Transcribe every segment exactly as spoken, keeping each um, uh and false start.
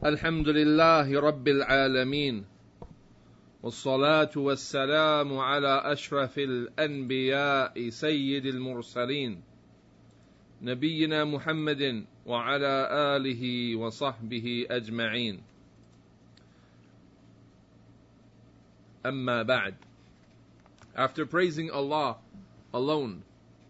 الحمد لله رب العالمين والصلاة والسلام على أشرف الأنبياء سيد المرسلين نبينا محمد وعلى آله وصحبه أجمعين. أما بعد. After praising Allah alone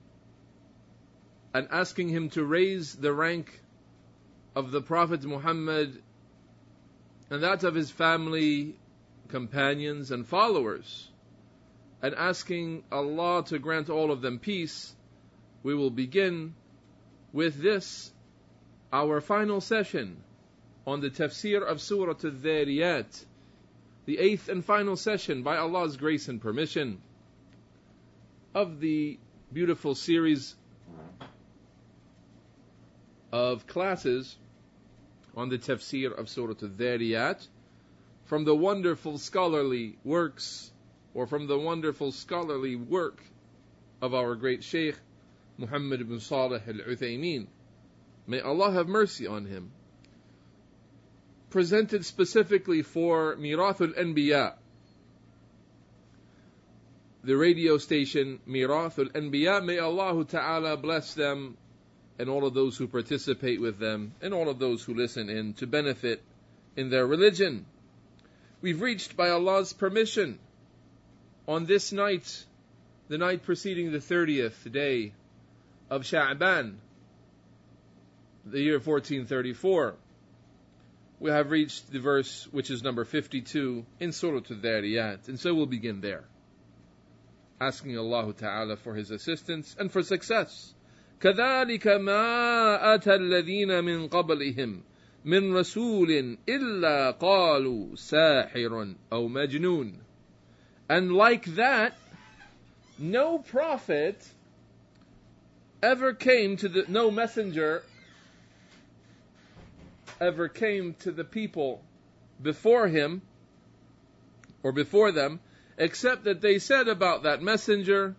and asking Him to raise the rank of the Prophet Muhammad and that of his family, companions and followers, and asking Allah to grant all of them peace, we will begin with this, our final session on the tafsir of Surah Al-Dhariyat, the eighth and final session by Allah's grace and permission of the beautiful series of classes on the tafsir of Surah Al-Dhariyat from the wonderful scholarly works or from the wonderful scholarly work of our great Shaykh Muhammad ibn Salih al-Uthaymeen. May Allah have mercy on him. Presented specifically for Mirathul Anbiya, the radio station Mirathul Anbiya. May Allah Ta'ala bless them and all of those who participate with them, and all of those who listen in to benefit in their religion. We've reached, by Allah's permission, on this night, the night preceding the thirtieth day of Sha'ban, the year fourteen thirty-four, we have reached the verse which is number fifty-two in Surah Al-Dhariyat, and so we'll begin there, asking Allah Ta'ala for His assistance and for success. كذلك ما أتى الذين من قبلهم من رسول إلا قالوا ساحر أو مجنون. And like that, no prophet ever came to the, no messenger ever came to the people before him, or before them, except that they said about that messenger,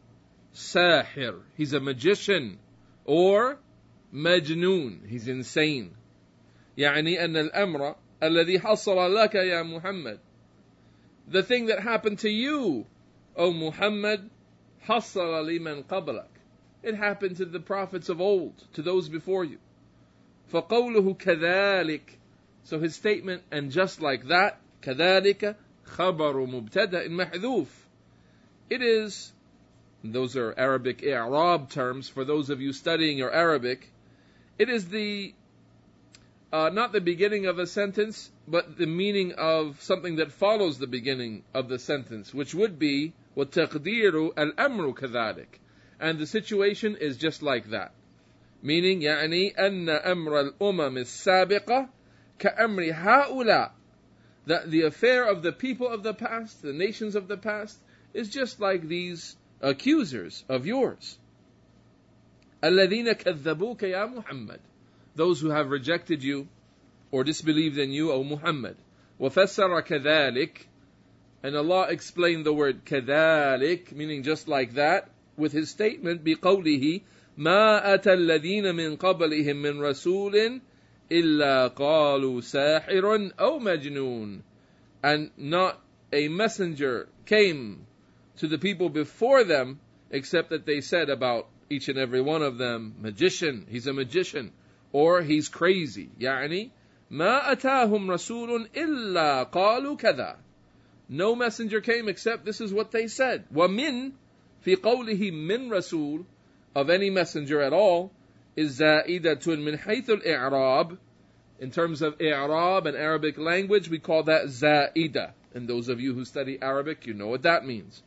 Sahir, he's a magician, or Majnoon, he's insane. يعني أن الأمر الذي حصل لك يا محمد, the thing that happened to you, O Muhammad, حصل لمن قبلك, it happened to the prophets of old, to those before you. فقوله كذلك, so his statement, and just like that, كذلك خبر مبتدأ محذوف, it is, those are Arabic i'rab terms for those of you studying your Arabic. It is the, uh, not the beginning of a sentence, but the meaning of something that follows the beginning of the sentence, which would be, وَالتَّقْدِيرُ الْأَمْرُ كَذَلِكَ, and the situation is just like that. Meaning, يعني أن أمر الأمم السابقة كأمر هؤلاء, that the affair of the people of the past, the nations of the past, is just like these accusers of yours. الَّذِينَ كَذَّبُوكَ يَا مُحَمَّدٍ, those who have rejected you or disbelieved in you, O Muhammad. وَفَسَّرَ كَذَلِكَ, and Allah explained the word كَذَلِكَ, meaning just like that, with His statement, بِقَوْلِهِ مَا أَتَى الَّذِينَ مِنْ قَبْلِهِمْ مِنْ رَسُولٍ إِلَّا قَالُوا سَاحِرٌ أَوْ مَجْنُونَ, and not a messenger came to the people before them, except that they said about each and every one of them, magician, he's a magician, or he's crazy. يعني ما أتاهم رسول إلا قالوا كذا, no messenger came except this is what they said. ومن في قوله من رسول, of any messenger at all, is زائدة من حيث الإعراب, in terms of i'rab and Arabic language, we call that زائدة, and those of you who study Arabic, you know what that means.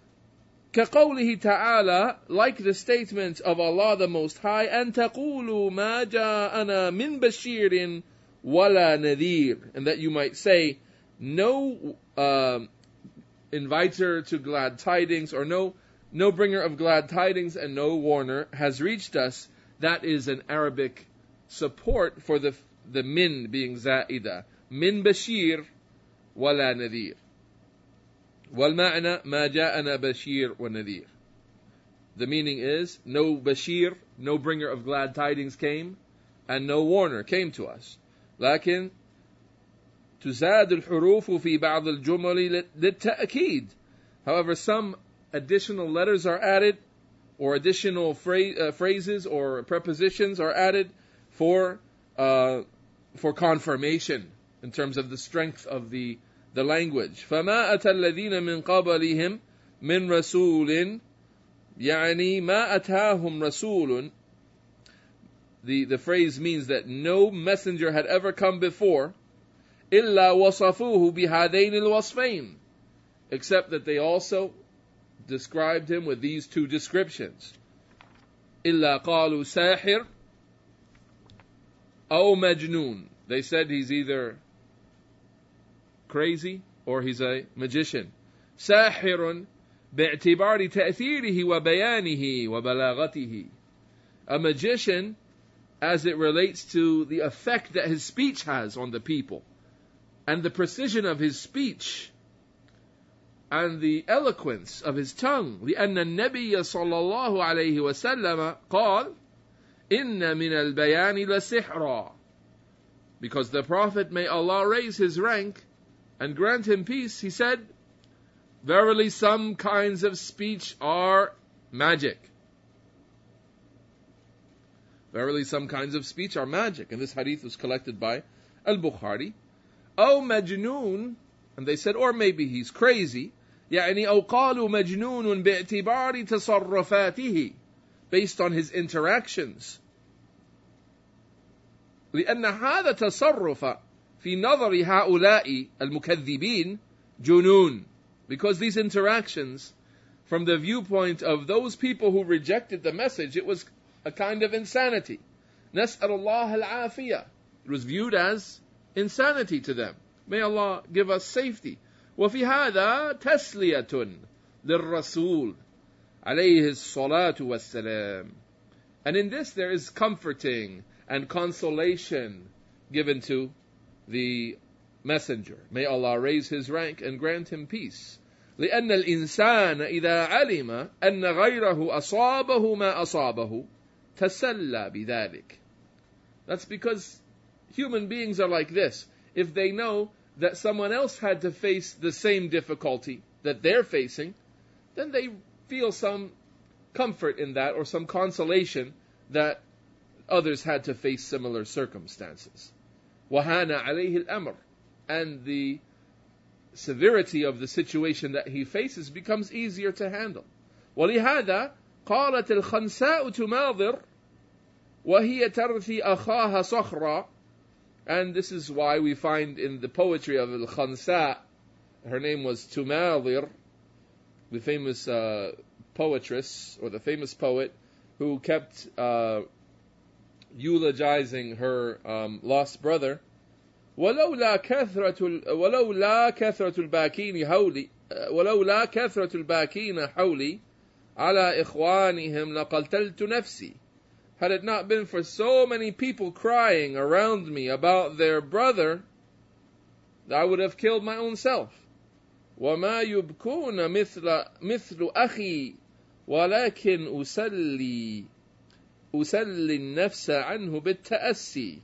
كقوله تعالى, like the statement of Allah the Most High, أن تقولوا ما جاءنا من بشير ولا نذير, and that you might say, no uh, inviter to glad tidings, or no no bringer of glad tidings and no warner has reached us. That is an Arabic support for the the min being za'ida. Min bashir wala nadhir. وَالْمَعْنَى مَا جَاءَنَا بَشِيرٌ وَنَذِيرٌ. The meaning is, no Bashir, no bringer of glad tidings came, and no warner came to us. لكن تزاد الحروف في بعض الجمل للتأكيد. However, some additional letters are added, or additional phrase, uh, phrases or prepositions are added for uh, for confirmation in terms of the strength of the the language. فما أتى الذين من قبلهم من رسول يعني ما أتاهم رسول. The the phrase means that no messenger had ever come before, إلا وصفوه بهذين الوصفين, except that they also described him with these two descriptions. إلا قالوا ساحر أو مجنون. They said he's either crazy or he's a magician. ساحر باعتبار تأثيره وبيانه وبلاغته. A magician as it relates to the effect that his speech has on the people, and the precision of his speech, and the eloquence of his tongue. لأن النبي صلى الله عليه وسلم قال إن من البيان لسحرا. Because the Prophet, may Allah raise his rank and grant him peace, he said, verily some kinds of speech are magic. Verily some kinds of speech are magic. And this hadith was collected by Al-Bukhari. أو مجنون, and they said, or maybe he's crazy. يعني أو قالوا مجنون باعتبار تصرفاته, based on his interactions. لأن هذا تصرف في نظر هؤلاء المكذبين جنون. Because these interactions, from the viewpoint of those people who rejected the message, it was a kind of insanity. نسأل الله العافية. It was viewed as insanity to them. May Allah give us safety. وفي هذا تسلية للرسول عليه الصلاة والسلام. And in this there is comforting and consolation given to the messenger. May Allah raise his rank and grant him peace. لأن الإنسان إذا علم أن غيره أصابه ما أصابه تسلى بذلك. That's because human beings are like this. If they know that someone else had to face the same difficulty that they're facing, then they feel some comfort in that, or some consolation that others had to face similar circumstances. وَهَانَ عَلَيْهِ الْأَمْرِ. And the severity of the situation that he faces becomes easier to handle. وَلِهَذَا قالت الخنساء تماضر وهي ترثي أخاها صخرا. And this is why we find in the poetry of Al-Khansa, her name was Tumadir, the famous uh, poetress, or the famous poet, who kept uh, eulogizing her um, lost brother. ولولا كثرة ولولا كثرة الباكين حولي ولولا كثرة الباكين حولي على إخوانهم لقتلت نفسي. Had it not been for so many people crying around me about their brother, I would have killed my own self. وما يبكون مثل مثل أخي ولكن أسلي أسلي النفس عنه بالتأسي.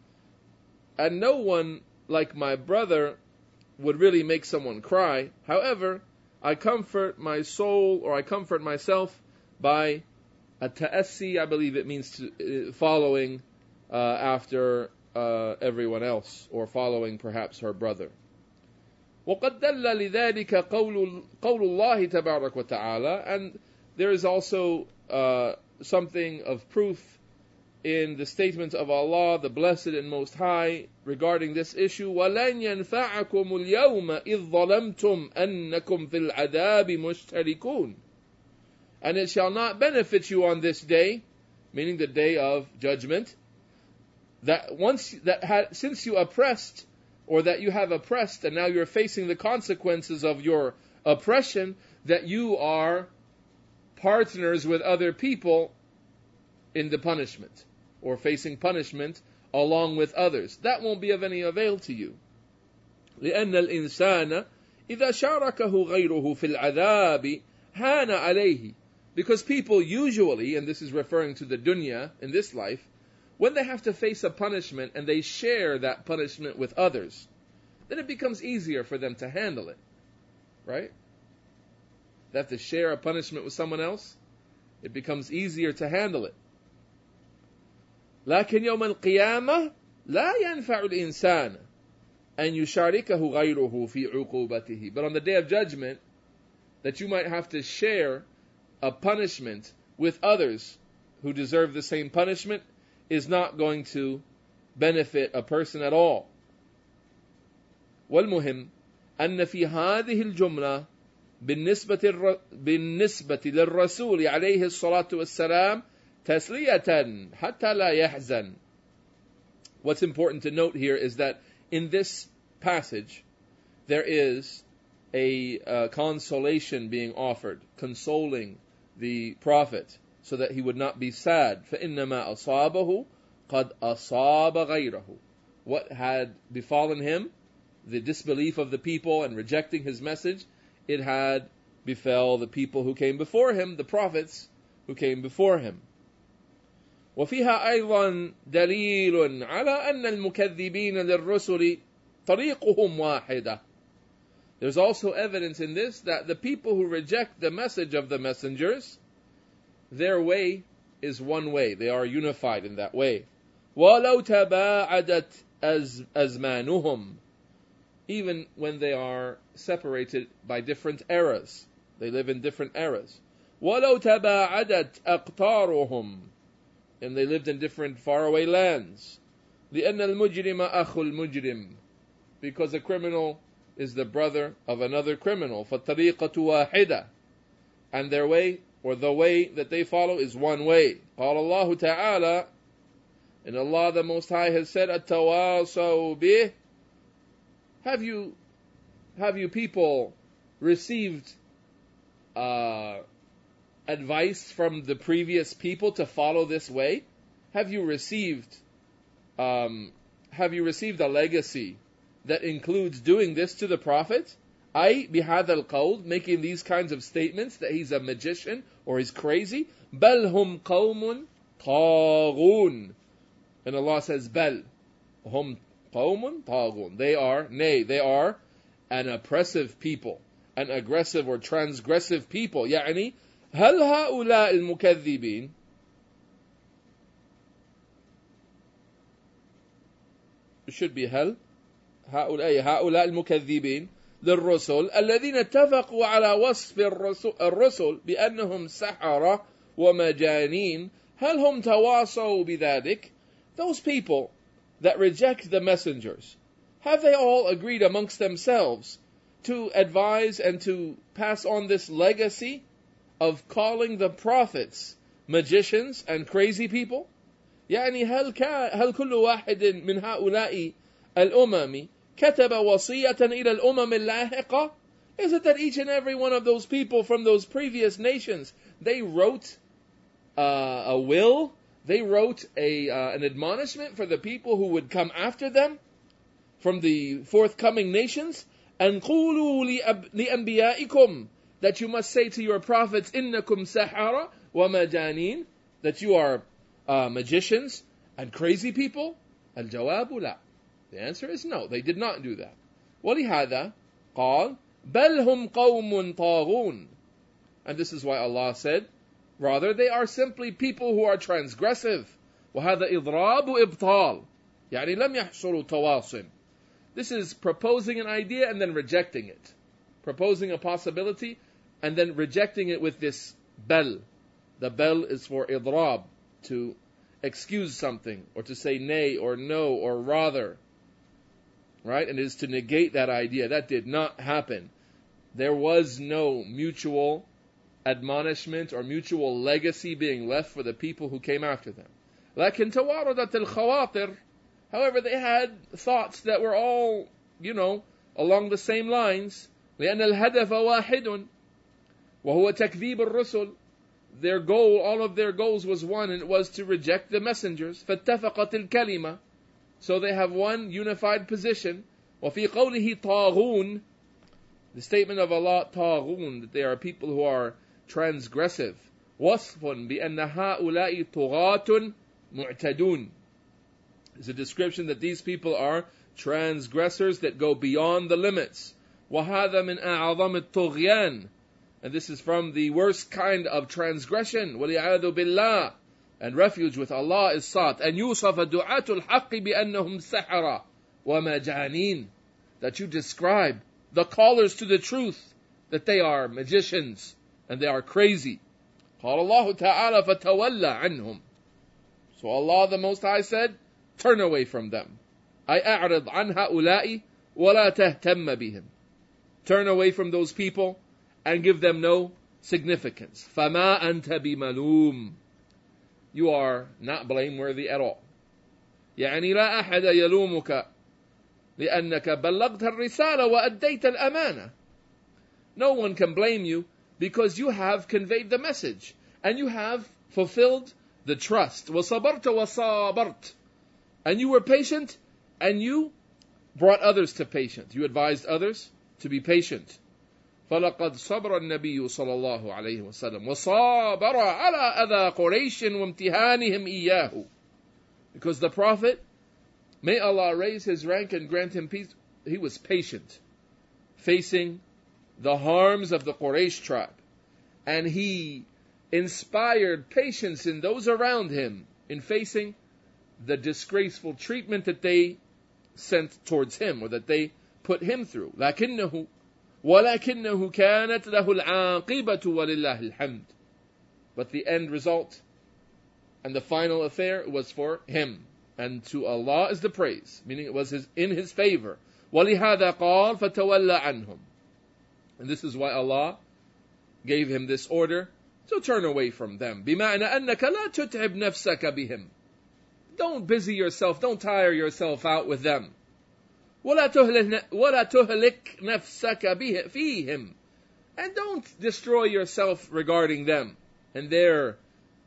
And no one like my brother would really make someone cry. However, I comfort my soul, or I comfort myself by a ta'assi. I believe it means to, uh, following uh, after uh, everyone else, or following perhaps her brother. وقد دل لذلك قول قول الله تبارك وتعالى. And there is also uh, something of proof in the statement of Allah, the Blessed and Most High, regarding this issue. وَلَنْ يَنْفَعَكُمُ الْيَوْمَ إِذْ ظَلَمْتُمْ أَنَّكُمْ فِي الْعَذَابِ مُشْتَرِكُونَ. And it shall not benefit you on this day, meaning the day of judgment, that once that had, since you oppressed, or that you have oppressed, and now you're facing the consequences of your oppression, that you are partners with other people in the punishment, or facing punishment along with others. That won't be of any avail to you. لأن الإنسان إذا شاركه غيره في العذاب هان عليه. Because people usually, and this is referring to the dunya, in this life, when they have to face a punishment and they share that punishment with others, then it becomes easier for them to handle it. Right? They have to share a punishment with someone else. It becomes easier to handle it. لكن يوم القيامة لا ينفع الإنسان أن يشاركه غيره في عقوبته. But on the day of judgment, that you might have to share a punishment with others who deserve the same punishment is not going to benefit a person at all. والمهم أن في هذه الجملة بالنسبة, الر... بالنسبة للرسول عليه الصلاة والسلام تسلية حتى لا يحزن. What's important to note here is that in this passage there is a uh, consolation being offered, consoling the prophet so that he would not be sad. فإنما أصابه قد أصاب غيره. What had befallen him, the disbelief of the people and rejecting his message, it had befell the people who came before him, the prophets who came before him. وفيها أيضا دليل على أن المكذبين للرسل طريقهم واحدة. There's also evidence in this that the people who reject the message of the messengers, their way is one way. They are unified in that way. وَلَوْ تَبَاعَدَتْ أَزْمَانُهُمْ. Even when they are separated by different eras. They live in different eras. وَلَوْ تَبَاعَدَتْ أَقْطَارُهُمْ. And they lived in different faraway lands. لِأَنَّ الْمُجْرِمَ أَخُ الْمُجْرِمِ. Because a criminal is the brother of another criminal. فَالطَّرِيقَةُ وَاحِدَةٌ. And their way, or the way that they follow, is one way. قال الله تعالى, and Allah the Most High has said, التواصوا به. Have you, have you people received uh, advice from the previous people to follow this way? Have you received, um, have you received a legacy that includes doing this to the Prophet? أي بهذا القول, making these kinds of statements that he's a magician or he's crazy. بل هم قوم طاغون. And Allah says, بل هم قوم طاغون. They are, nay, they are an oppressive people, an aggressive or transgressive people. يعني هل هؤلاء المكذبين It should be هل هؤلاء هؤلاء المكذبين للرسل الذين اتفقوا على وصف الرسل بأنهم سحرة ومجانين هل هم تواصوا بذلك. Those people that reject the messengers, have they all agreed amongst themselves to advise and to pass on this legacy of calling the prophets magicians and crazy people? يعني هل كان هل كل واحد من هؤلاء الأمم كتب وصية إلى الأمم اللاحقة? Is it that each and every one of those people from those previous nations, they wrote uh, a will, they wrote a uh, an admonishment for the people who would come after them from the forthcoming nations? And قولوا لأنبيائكم, that you must say to your prophets, إنكم سحرة ومجانين, that you are uh, magicians and crazy people? الجواب لا. The answer is no, they did not do that. ولهذا قال بل هم قوم طاغون. And this is why Allah said, rather they are simply people who are transgressive. وهذا إضراب وإبطال. يعني لم يحصلوا تواصل. This is proposing an idea and then rejecting it. Proposing a possibility and then rejecting it with this bel. The bel is for idrab, to excuse something, or to say nay, or no, or rather. Right? And it is to negate that idea. That did not happen. There was no mutual admonishment or mutual legacy being left for the people who came after them. لكن تواردت الخواطر. However, they had thoughts that were all, you know, along the same lines. لأن الهدف واحد وهو تكذيب الرسل. Their goal, all of their goals was one, and it was to reject the messengers. فاتفقت الكلمة. So they have one unified position. وفي قوله طاغون, the statement of Allah, طاغون, that they are people who are transgressive. وصف بأن هؤلاء طغاة معتدون. It's a description that these people are transgressors that go beyond the limits. وَهَذَا مِنْ أَعْظَمِ الطُّغْيَانِ, and this is from the worst kind of transgression. وَلِعَاذُ بِاللَّهِ, and refuge with Allah is sought. And يُوصَفَ دُعَاةُ الْحَقِّ بِأَنَّهُمْ سَحَرَةٌ وَمَجَانِينَ, that you describe the callers to the truth that they are magicians and they are crazy. قال الله تعالى فَتَوَلَّ عَنْهُمْ, so Allah the Most High said, turn away from them. أي أعرض عن هؤلاء ولا تهتم بهم, turn away from those people and give them no significance. فَمَا أَنْتَ بِمَلُومٍ, you are not blameworthy at all. يعني لا أحد يلومك لأنك بلغت الرسالة وأديت الأمانة. No one can blame you because you have conveyed the message and you have fulfilled the trust. وَصَبَرْتَ وَصَابَرْتَ, and you were patient and you brought others to patience. You advised others to be patient. فَلَقَدْ صَبْرَ النَّبِيُّ صَلَى اللَّهُ عَلَيْهِ وَسَلَّمَ وَصَابَرَ عَلَى أَذَى قُرَيْشٍ وَامْتِهَانِهِمْ إِيَّاهُ, because the Prophet, may Allah raise his rank and grant him peace, he was patient, facing the harms of the Quraysh tribe. And he inspired patience in those around him in facing the disgraceful treatment that they sent towards him, or that they put him through. لكنه ولكنه كانت له العاقبة ولله الحمد. But the end result and the final affair was for him, and to Allah is the praise, meaning it was his, in his favor. وَلِهَذَا قَالَ فَتَوَلَّ عَنْهُمْ, and this is why Allah gave him this order to turn away from them. بِمَعْنَى أَنَّكَ لَا تُتْعِبْ نَفْسَكَ بِهِمْ, don't busy yourself, don't tire yourself out with them. وَلَا تُهْلِكْ نَفْسَكَ بِهِ فِيهِمْ, and don't destroy yourself regarding them and their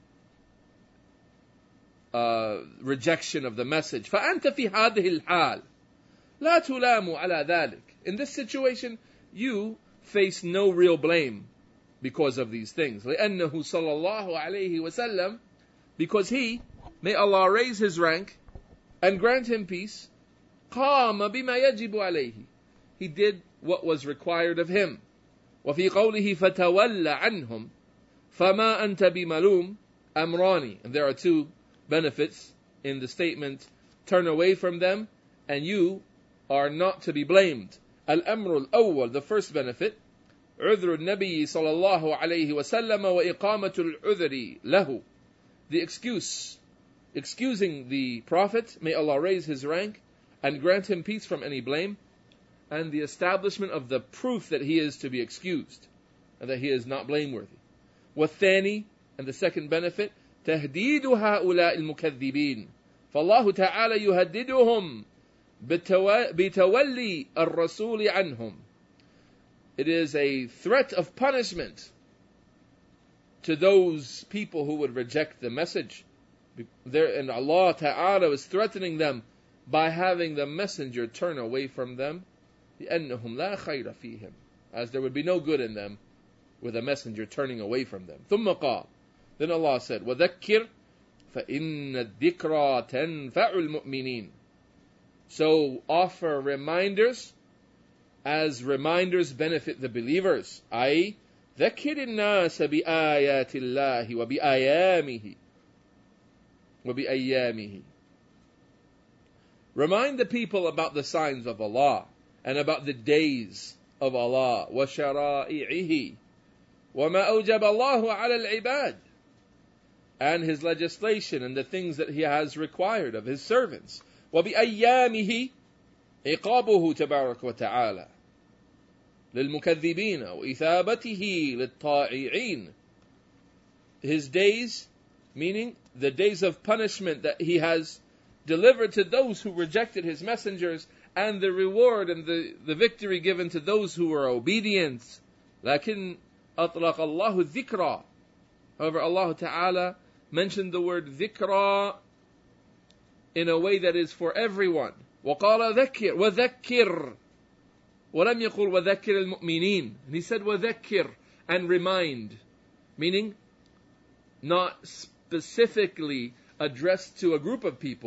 uh, rejection of the message. فَأَنْتَ فِي هَذِهِ الْحَالِ لَا تُلَامُ عَلَى ذَلِكَ, in this situation you face no real blame because of these things. لأنه صلى الله عليه وسلم, because he, may Allah raise his rank and grant him peace, قام بما يجب عليه, he did what was required of him. وفي قوله فتولى عنهم فما أنت بملوم أمران, and there are two benefits in the statement, turn away from them and you are not to be blamed. الأمر الأول, the first benefit, عذر النبي صلى الله عليه وسلم وإقامة العذر له, the excuse, excusing the Prophet, may Allah raise his rank and grant him peace from any blame, and the establishment of the proof that he is to be excused and that he is not blameworthy. والثاني, and the second benefit, تهديد هؤلاء المكذبين فالله تعالى يهددهم بتولي الرسول عنهم. It is a threat of punishment to those people who would reject the message. There, and Allah Ta'ala is threatening them by having the messenger turn away from them, لأنهم لا خير فيهم, as there would be no good in them with a messenger turning away from them. ثم قال, then Allah said, وذكر فإن الذكرى تنفع المؤمنين, so offer reminders as reminders benefit the believers. أي ذكر الناس بآيات الله وبأيامه وبأيامه, remind the people about the signs of Allah and about the days of Allah. وشرائعه وما أوجب الله على العباد, and his legislation and the things that he has required of his servants. وبأيامه عقابه تبارك وتعالى للمكذبين وإثابته للطائعين, his days, meaning the days of punishment that he has delivered to those who rejected his messengers, and the reward and the, the victory given to those who were obedient. لكن أطلق الله الذكرى, however Allah Ta'ala mentioned the word ذكرى in a way that is for everyone. وقال ذكر وذكر ولم يقل وذكر المؤمنين, and he said وذكر, and remind, meaning not specifically addressed to a group of people,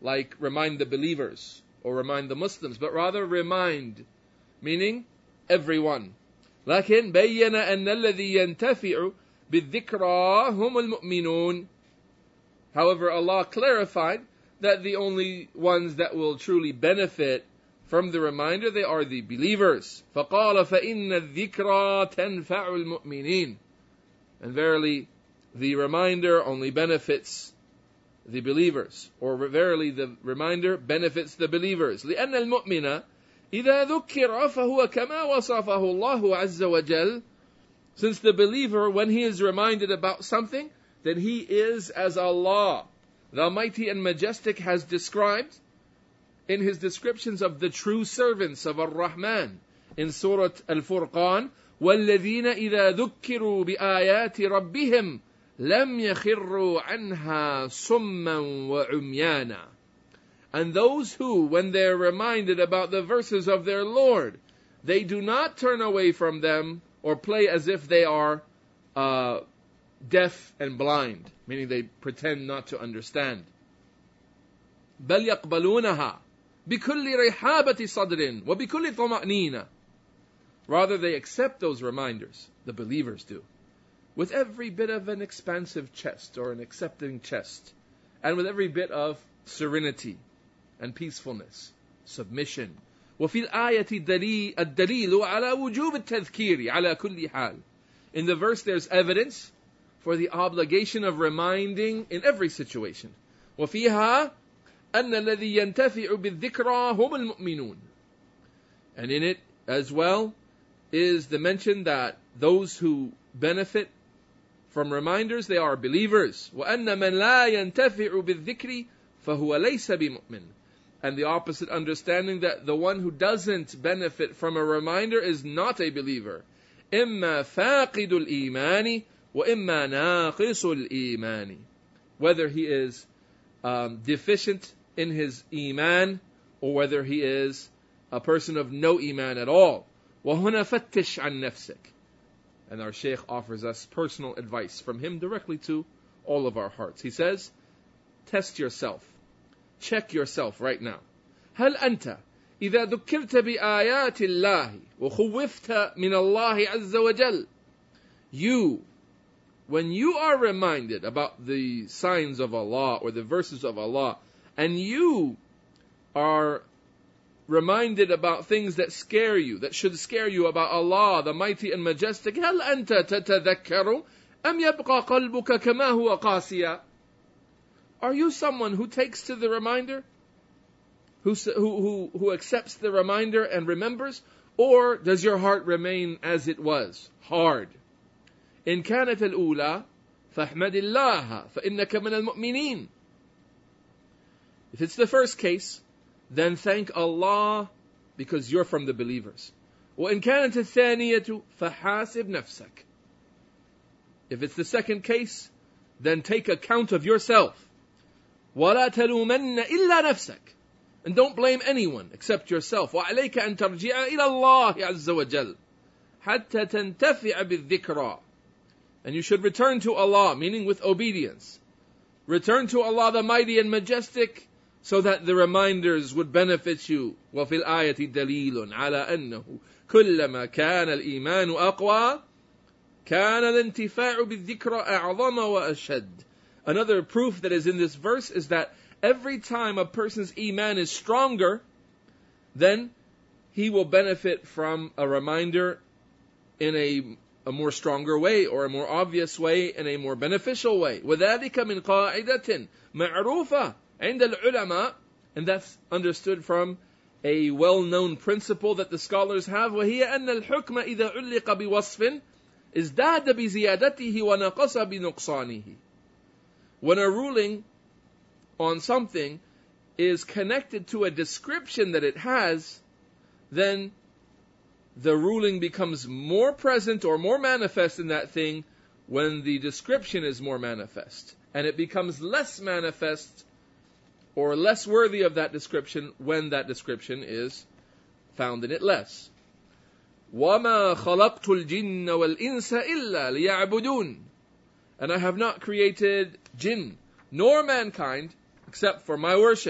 like remind the believers or remind the Muslims, but rather remind, meaning everyone. لكن بين أن الذي ينتفع بالذكرى هم المؤمنون. However, Allah clarified that the only ones that will truly benefit from the reminder, they are the believers. فَقَالَ فَإِنَّ الذِّكْرَى تَنْفَعُ الْمُؤْمِنِينَ. And verily, the reminder only benefits the believers. Or verily, the reminder benefits the believers. لأن المؤمن إذا ذكر فهو كما وصفه الله عز وجل. Since the believer, when he is reminded about something, then he is as Allah, the Almighty and Majestic, has described in His descriptions of the true servants of Ar-Rahman in Surah Al-Furqan, وَالَّذِينَ إِذَا ذُكِّرُوا بِآيَاتِ رَبِّهِمْ لَمْ يَخِرُّوا عَنْهَا صُمًّا وَعُمْيَانًا. And those who, when they are reminded about the verses of their Lord, they do not turn away from them or play as if they are uh, deaf and blind, meaning they pretend not to understand. بَلْ يَقْبَلُونَهَا بِكُلِّ رِحَابَةِ صَدْرٍ وَبِكُلِّ طَمَأْنِينَ. Rather, they accept those reminders, the believers do, with every bit of an expansive chest or an accepting chest, and with every bit of serenity and peacefulness, submission. وفي الآية الدليل الدليل على وجوب التذكير على كل حال. In the verse, there's evidence for the obligation of reminding in every situation. وفيها أن الذي ينتفع بالذكرى هم المؤمنون. And in it as well is the mention that those who benefit from reminders, they are believers. وأن من لا ينتفع بالذكر فهو ليس بمؤمن. And the opposite understanding, that the one who doesn't benefit from a reminder is not a believer. إما فاقد الإيمان وإما ناقص الإيمان. Whether he is um, deficient in his iman, or whether he is a person of no iman at all. وَهُنَا فَتِّشْ عَنْ نَفْسِكَ. And our Shaykh offers us personal advice from him directly to all of our hearts. He says, test yourself. Check yourself right now. هل أنت إذا ذكرت بآيات الله وخوفت من الله عز وجل. You, when you are reminded about the signs of Allah or the verses of Allah, and you are reminded about things that scare you, that should scare you about Allah, the Mighty and Majestic, هل أنت تتذكر أم يبقى قلبك كما هو قاسيا. Are you someone who takes to the reminder, who, who, who, who accepts the reminder and remembers, or does your heart remain as it was, hard? إن كانت الأولى فاحمد الله فإنك من المؤمنين. If it's the first case, then thank Allah because you're from the believers. وإن كانت الثانية فحاسب نفسك. If it's the second case, then take account of yourself. ولا تلومن إلا نفسك. And don't blame anyone except yourself. وعليك أن ترجع إلى الله عز وجل حتى تنتفع بالذكرى. And you should return to Allah, meaning with obedience. Return to Allah the Mighty and Majestic, so that the reminders would benefit you. وفي الآية دليل على أنه كلما كان الإيمان أقوى كان الانتفاع بالذكرى أعظم وأشد. Another proof that is in this verse is that every time a person's iman is stronger, then he will benefit from a reminder in a, a more stronger way, or a more obvious way, in a more beneficial way. وذلك من قاعدة معروفة عند العلماء. And that's understood from a well-known principle that the scholars have. وهي أن الحكم إذا علق بوصف ازداد بزيادته ونقص بنقصانه. When a ruling on something is connected to a description that it has, then the ruling becomes more present or more manifest in that thing when the description is more manifest. And it becomes less manifest or less worthy of that description when that description is found in it less. وَمَا خَلَقْتُ الْجِنَّ وَالْإِنسَ إِلَّا لِيَعْبُدُونَ. And I have not created jinn nor mankind except for my worship.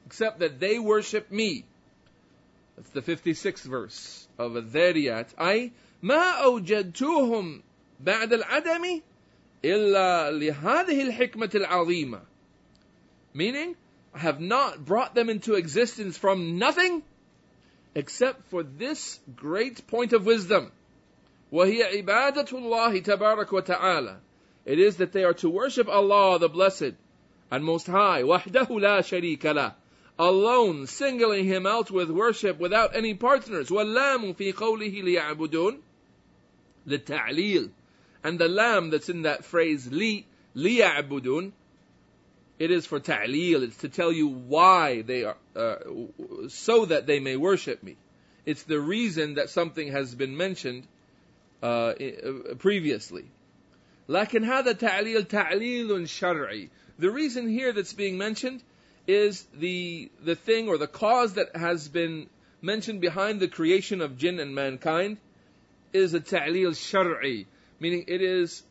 except that they worship me. That's the fifty-sixth verse of Adh-Dhariyat. أي ما أوجدتهم بعد العدم إلا لهذه الحكمة العظيمة. Meaning, I have not brought them into existence from nothing except for this great point of wisdom. وهي عبادة الله تبارك وتعالى. It is that they are to worship Allah the Blessed and Most High, وحده لا شريك له, alone, singling Him out with worship without any partners. واللام في قوله ليعبدون للتعليل. And the lam that's in that phrase, li, liya'budun, it is for ta'leel. It's to tell you why they are, uh, so that they may worship me. It's the reason that something has been mentioned uh, previously. لكن هذا تعليل تعليل شرعي. The reason here that's being mentioned is the the thing or the cause that has been mentioned behind the creation of jinn and mankind is a ta'leel shar'i. Meaning it is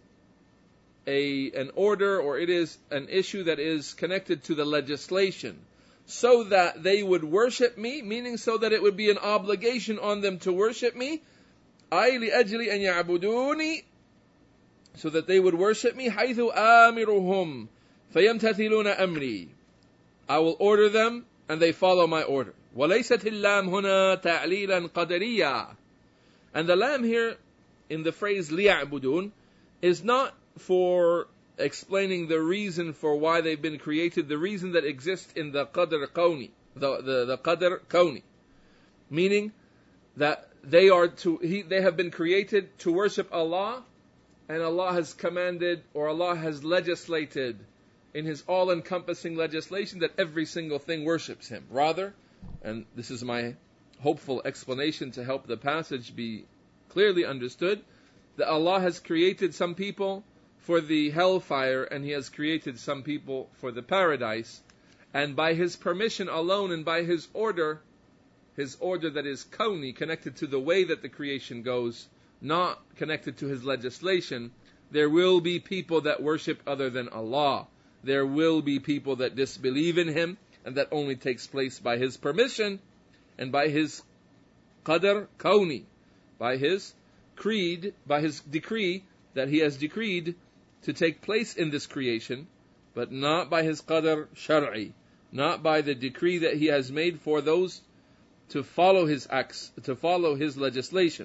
a an order or it is an issue that is connected to the legislation. So that they would worship me, meaning so that it would be an obligation on them to worship me. أي لأجل أن يعبدوني, so that they would worship me. حيث آمرهم فيمتثلون أمري. I will order them and they follow my order. وليست اللام هنا تعليلا قدريا. And the lam here in the phrase لِيَعْبُدُونَ is not for explaining the reason for why they've been created, the reason that exists in the qadr kawni, the, the, the qadr kawni. Meaning that they are to, he, they have been created to worship Allah, and Allah has commanded, or Allah has legislated in His all-encompassing legislation that every single thing worships Him. Rather, and this is my hopeful explanation to help the passage be clearly understood, that Allah has created some people for the hellfire and He has created some people for the paradise, and by His permission alone and by His order, His order that is kawni, connected to the way that the creation goes, not connected to His legislation, there will be people that worship other than Allah. There will be people that disbelieve in Him, and that only takes place by His permission and by His qadr kawni, by His creed, by His decree that He has decreed to take place in this creation, but not by His qadr shar'i, not by the decree that He has made for those to follow His acts, to follow His legislation.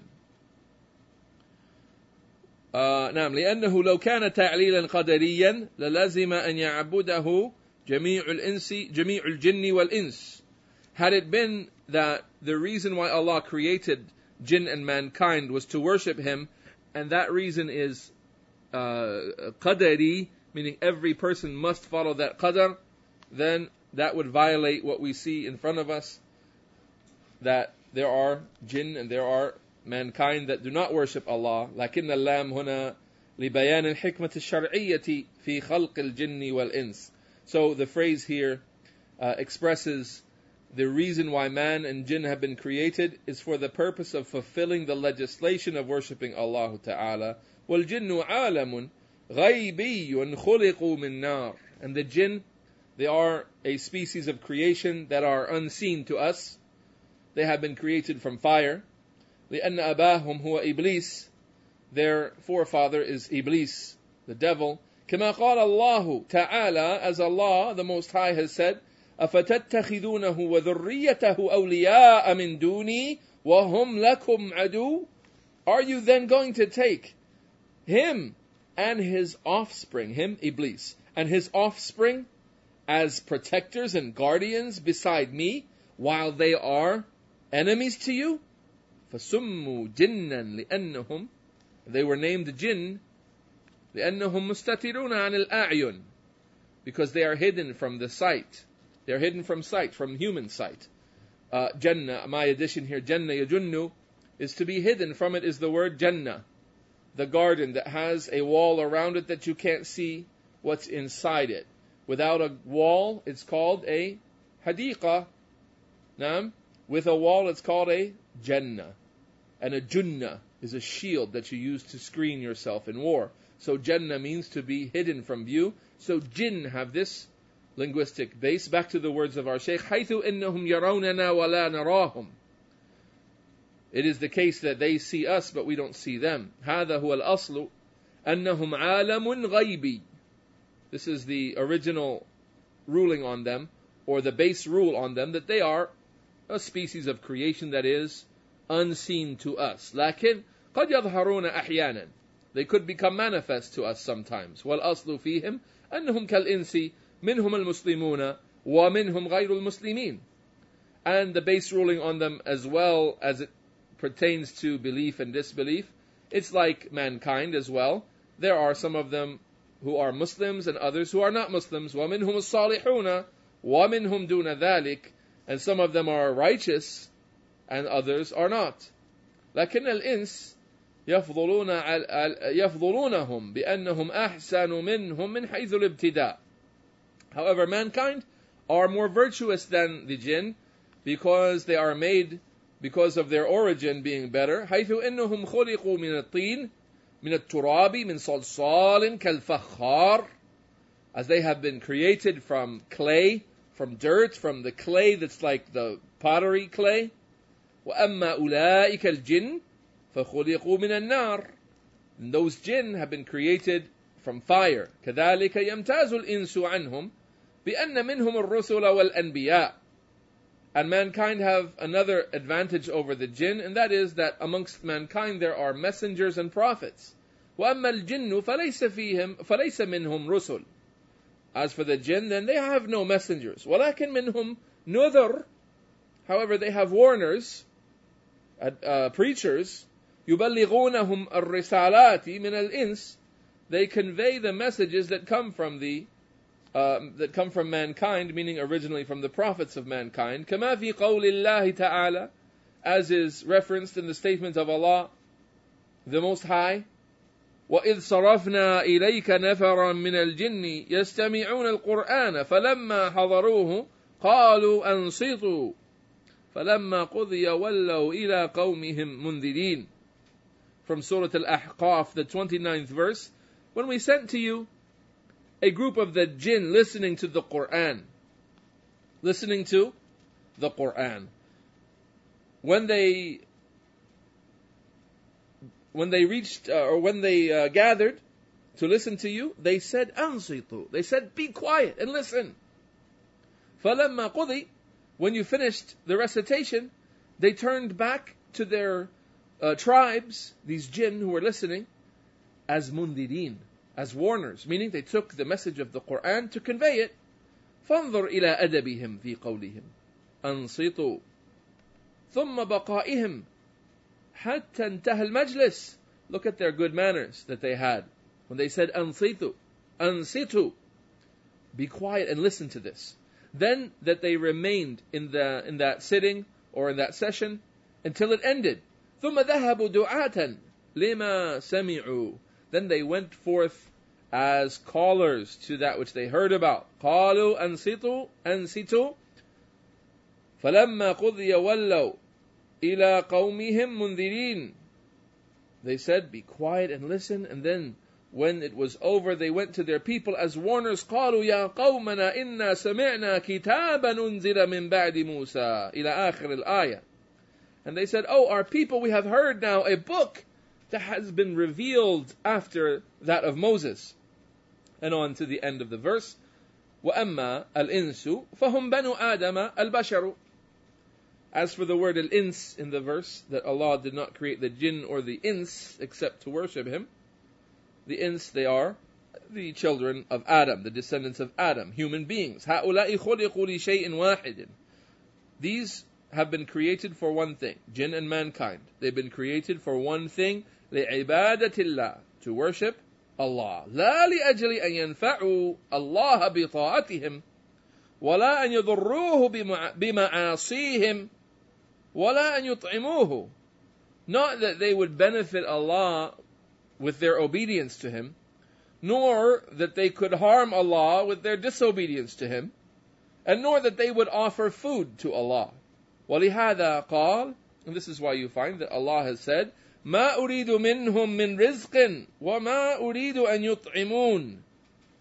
نعم لأنه لو كان تعليلا قدريا للزم أن يعبده جميع الإنس جميع الجن والإنس. Had it been that the reason why Allah created jinn and mankind was to worship Him, and that reason is uh, qadari, meaning every person must follow that qadar, then that would violate what we see in front of us, that there are jinn and there are mankind that do not worship Allah. لكن اللام هنا لبيان الحكمة الشرعية في خلق الجن والإنس. So the phrase here uh, expresses the reason why man and jinn have been created is for the purpose of fulfilling the legislation of worshipping Allah Ta'ala. وَالْجِنُّ عَالَمٌ غَيْبِيٌّ خُلِقُوا مِن نَارٍ. And the jinn, they are a species of creation that are unseen to us. They have been created from fire. لأن أباهم هو إبليس. Their forefather is Iblis, the devil. كما قال الله تعالى, as Allah, the Most High, has said, أفتتخذونه وذريته أولياء من دوني وهم لكم عدو. Are you then going to take him and his offspring, him, Iblis, and his offspring as protectors and guardians beside me, while they are enemies to you? فَسُمُّوا جِنًّا لِأَنَّهُمْ, they were named jinn, لِأَنَّهُمْ مُسْتَتِرُونَ عَنِ الْأَعْيُنِ, because they are hidden from the sight. They are hidden from sight, from human sight. Uh, Jannah, my addition here, Jannah yajunnu, is to be hidden. From it is the word Jannah, the garden that has a wall around it that you can't see what's inside it. Without a wall, it's called a hadiqa. Naam? With a wall, it's called a Jannah. And a Junnah is a shield that you use to screen yourself in war. So Jannah means to be hidden from view. So jinn have this linguistic base. Back to the words of our Shaykh, حَيْثُ إِنَّهُمْ يَرَوْنَنَا وَلَا نَرَاهُمْ. It is the case that they see us, but we don't see them. هَذَا هُوَ الْأَصْلُ أَنَّهُمْ عَالَمٌ غَيْبِي. This is the original ruling on them, or the base rule on them, that they are a species of creation that is unseen to us. لكن قد يظهرون أحيانا. They could become manifest to us sometimes. وَالْأَصْلُ فِيهِمْ أَنَّهُمْ كَالْإِنسِ مِنْهُمَ الْمُسْلِمُونَ وَمِنْهُمْ غَيْرُ الْمُسْلِمِينَ. And the base ruling on them, as well as it pertains to belief and disbelief, it's like mankind as well. There are some of them who are Muslims and others who are not Muslims. وَمِنْهُمُ الصَّالِحُونَ وَمِنْهُمْ دُونَ ذَلِكَ. And some of them are righteous and others are not. لكن الإنس يفضلون يفضلونهم بأنهم أحسن منهم من حيث الابتداء. However, mankind are more virtuous than the jinn because they are made because of their origin being better. حيث إنهم خلقوا من الطين من التراب من صلصال كالفخار. As they have been created from clay, from dirt, from the clay that's like the pottery clay. وَأَمَّا أُولَٰئِكَ الْجِنِّ فَخُلِقُوا مِنَ النَّارِ. And those jinn have been created from fire. كَذَلِكَ يَمْتَازُ الْإِنسُ عَنْهُمْ بِأَنَّ مِنْهُمُ الرُّسُلَ وَالْأَنْبِيَاءِ. And mankind have another advantage over the jinn, and that is that amongst mankind there are messengers and prophets. وَأَمَّا الْجِنُّ فَلَيْسَ فِيهِمْ فَلَيْسَ مِنْهُمْ رُسُلٌ. As for the jinn, then they have no messengers. وَلَكِنْ مِنْهُمْ نُذُرٌ. However, they have warners, uh, uh, preachers. يُبَلِّغُونَهُمْ الرِّسَالَاتِ مِنَ الْإِنسِ. They convey the messages that come from the uh, that come from mankind, meaning originally from the prophets of mankind. كَمَا فِي قَوْلِ اللَّهِ تَعَالَى. As is referenced in the statement of Allah, the Most High. وَإِذْ صَرَفْنَا إِلَيْكَ نَفَرًا مِنَ الْجِنِّ يَسْتَمِعُونَ الْقُرْآنَ فَلَمَّا حَضَرُوهُ قَالُوا أَنصِتُوا فَلَمَّا قُضِيَ وَلَّوْا إِلَىٰ قَوْمِهِمْ مُنذِرِينَ. From Surah Al-Ahqaf, the twenty-ninth verse. When we sent to you a group of the jinn listening to the Qur'an. Listening to the Qur'an. When they when they reached, uh, or when they uh, gathered to listen to you, they said, أَنصِتُوا. They said, be quiet and listen. فَلَمَّا قُضِي. When you finished the recitation, they turned back to their uh, tribes, these jinn who were listening, as mundirin, as warners, meaning they took the message of the Qur'an to convey it. فَانظُرْ إِلَىٰ أَدَبِهِمْ فِي قَوْلِهِمْ أَنصِتُوا ثُمَّ بَقَائِهِمْ حَتَّى انْتَهَى الْمَجْلِسِ. Look at their good manners that they had when they said أَنصِتُوا, أَنصِتُوا, be quiet and listen to this. Then that they remained in the in that sitting or in that session until it ended. ثُمَّ ذَهَبُوا دُعَاةً لِمَا سَمِعُوا. Then they went forth as callers to that which they heard about. قَالُوا أَنصِتُوا أَنصِتُوا فَلَمَّا قُضِيَ وَلَّوْا إِلَىٰ قَوْمِهِمْ مُنذِرِينَ. They said, be quiet and listen, and then when it was over, they went to their people as warners. قَالُوا يَا قَوْمَنَا إِنَّا سَمِعْنَا كِتَابًا أُنزِلَ مِنْ بَعْدِ مُوسَى إِلَى آخِرِ الْآيَةِ. And they said, oh, our people, we have heard now a book that has been revealed after that of Moses. And on to the end of the verse. وَأَمَّا الْإِنسُ فَهُمْ بَنُوا آدَمَ الْبَشَرُ. As for the word al-ins in the verse, that Allah did not create the jinn or the ins except to worship Him. The ins, they are the children of Adam, the descendants of Adam, human beings. هَؤُلَاءِ خُلِقُوا لِشَيْءٍ وَاحِدٍ. These have been created for one thing, jinn and mankind. They've been created for one thing, لِعِبَادَةِ اللَّهِ, to worship Allah. لَا لِأَجْلِ أَن يَنْفَعُوا اللَّهَ بِطَاعَتِهِمْ وَلَا أَن يَضُرُّوهُ بِمَعَاصِيهِمْ وَلَا أَن يُطْعِمُوهُ. Not that they would benefit Allah with their obedience to Him, nor that they could harm Allah with their disobedience to Him, and nor that they would offer food to Allah. وَلِهَذَا قَالَ. And this is why you find that Allah has said, مَا أُرِيدُ مِنْهُمْ مِنْ رِزْقٍ وَمَا أُرِيدُ أَن يُطْعِمُونَ.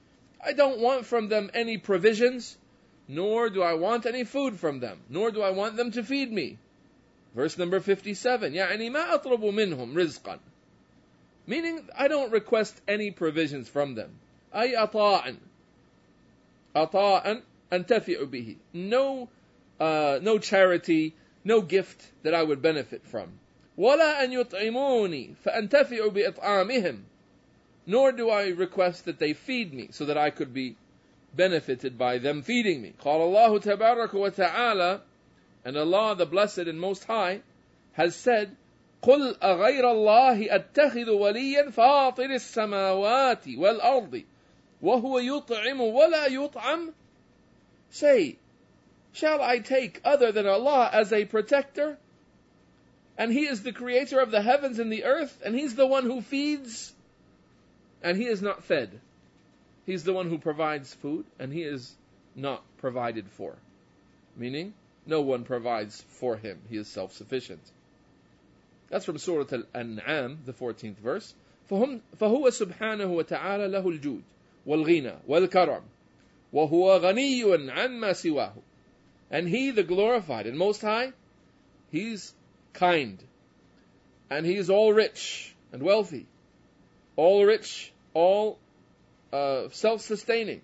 I don't want from them any provisions, nor do I want any food from them, nor do I want them to feed me. Verse number fifty-seven, يعني ما أطلب منهم رزقا. Meaning, I don't request any provisions from them. أي أطاعا. أطاعا أنتفع به. No, uh, no charity, no gift that I would benefit from. ولا أن يطعموني فأنتفع بإطعامهم. Nor do I request that they feed me so that I could be benefited by them feeding me. قال الله تبارك وتعالى, and Allah, the Blessed and Most High, has said, قل أغير الله أتخذ وليا فاطر السماوات والأرض وهو يطعم ولا يطعم. Say, shall I take other than Allah as a protector? And He is the creator of the heavens and the earth, and He's the one who feeds, and He is not fed. He's the one who provides food, and He is not provided for. Meaning, no one provides for Him. He is self-sufficient. That's from Surah Al-An'am, the fourteenth verse. فهم فهو سبحانه وتعالى له الجود والغنى والكرم وهو غني عما سواه. And He, the glorified and Most High, He's kind, and He is all rich and wealthy, all rich, all uh, self-sustaining,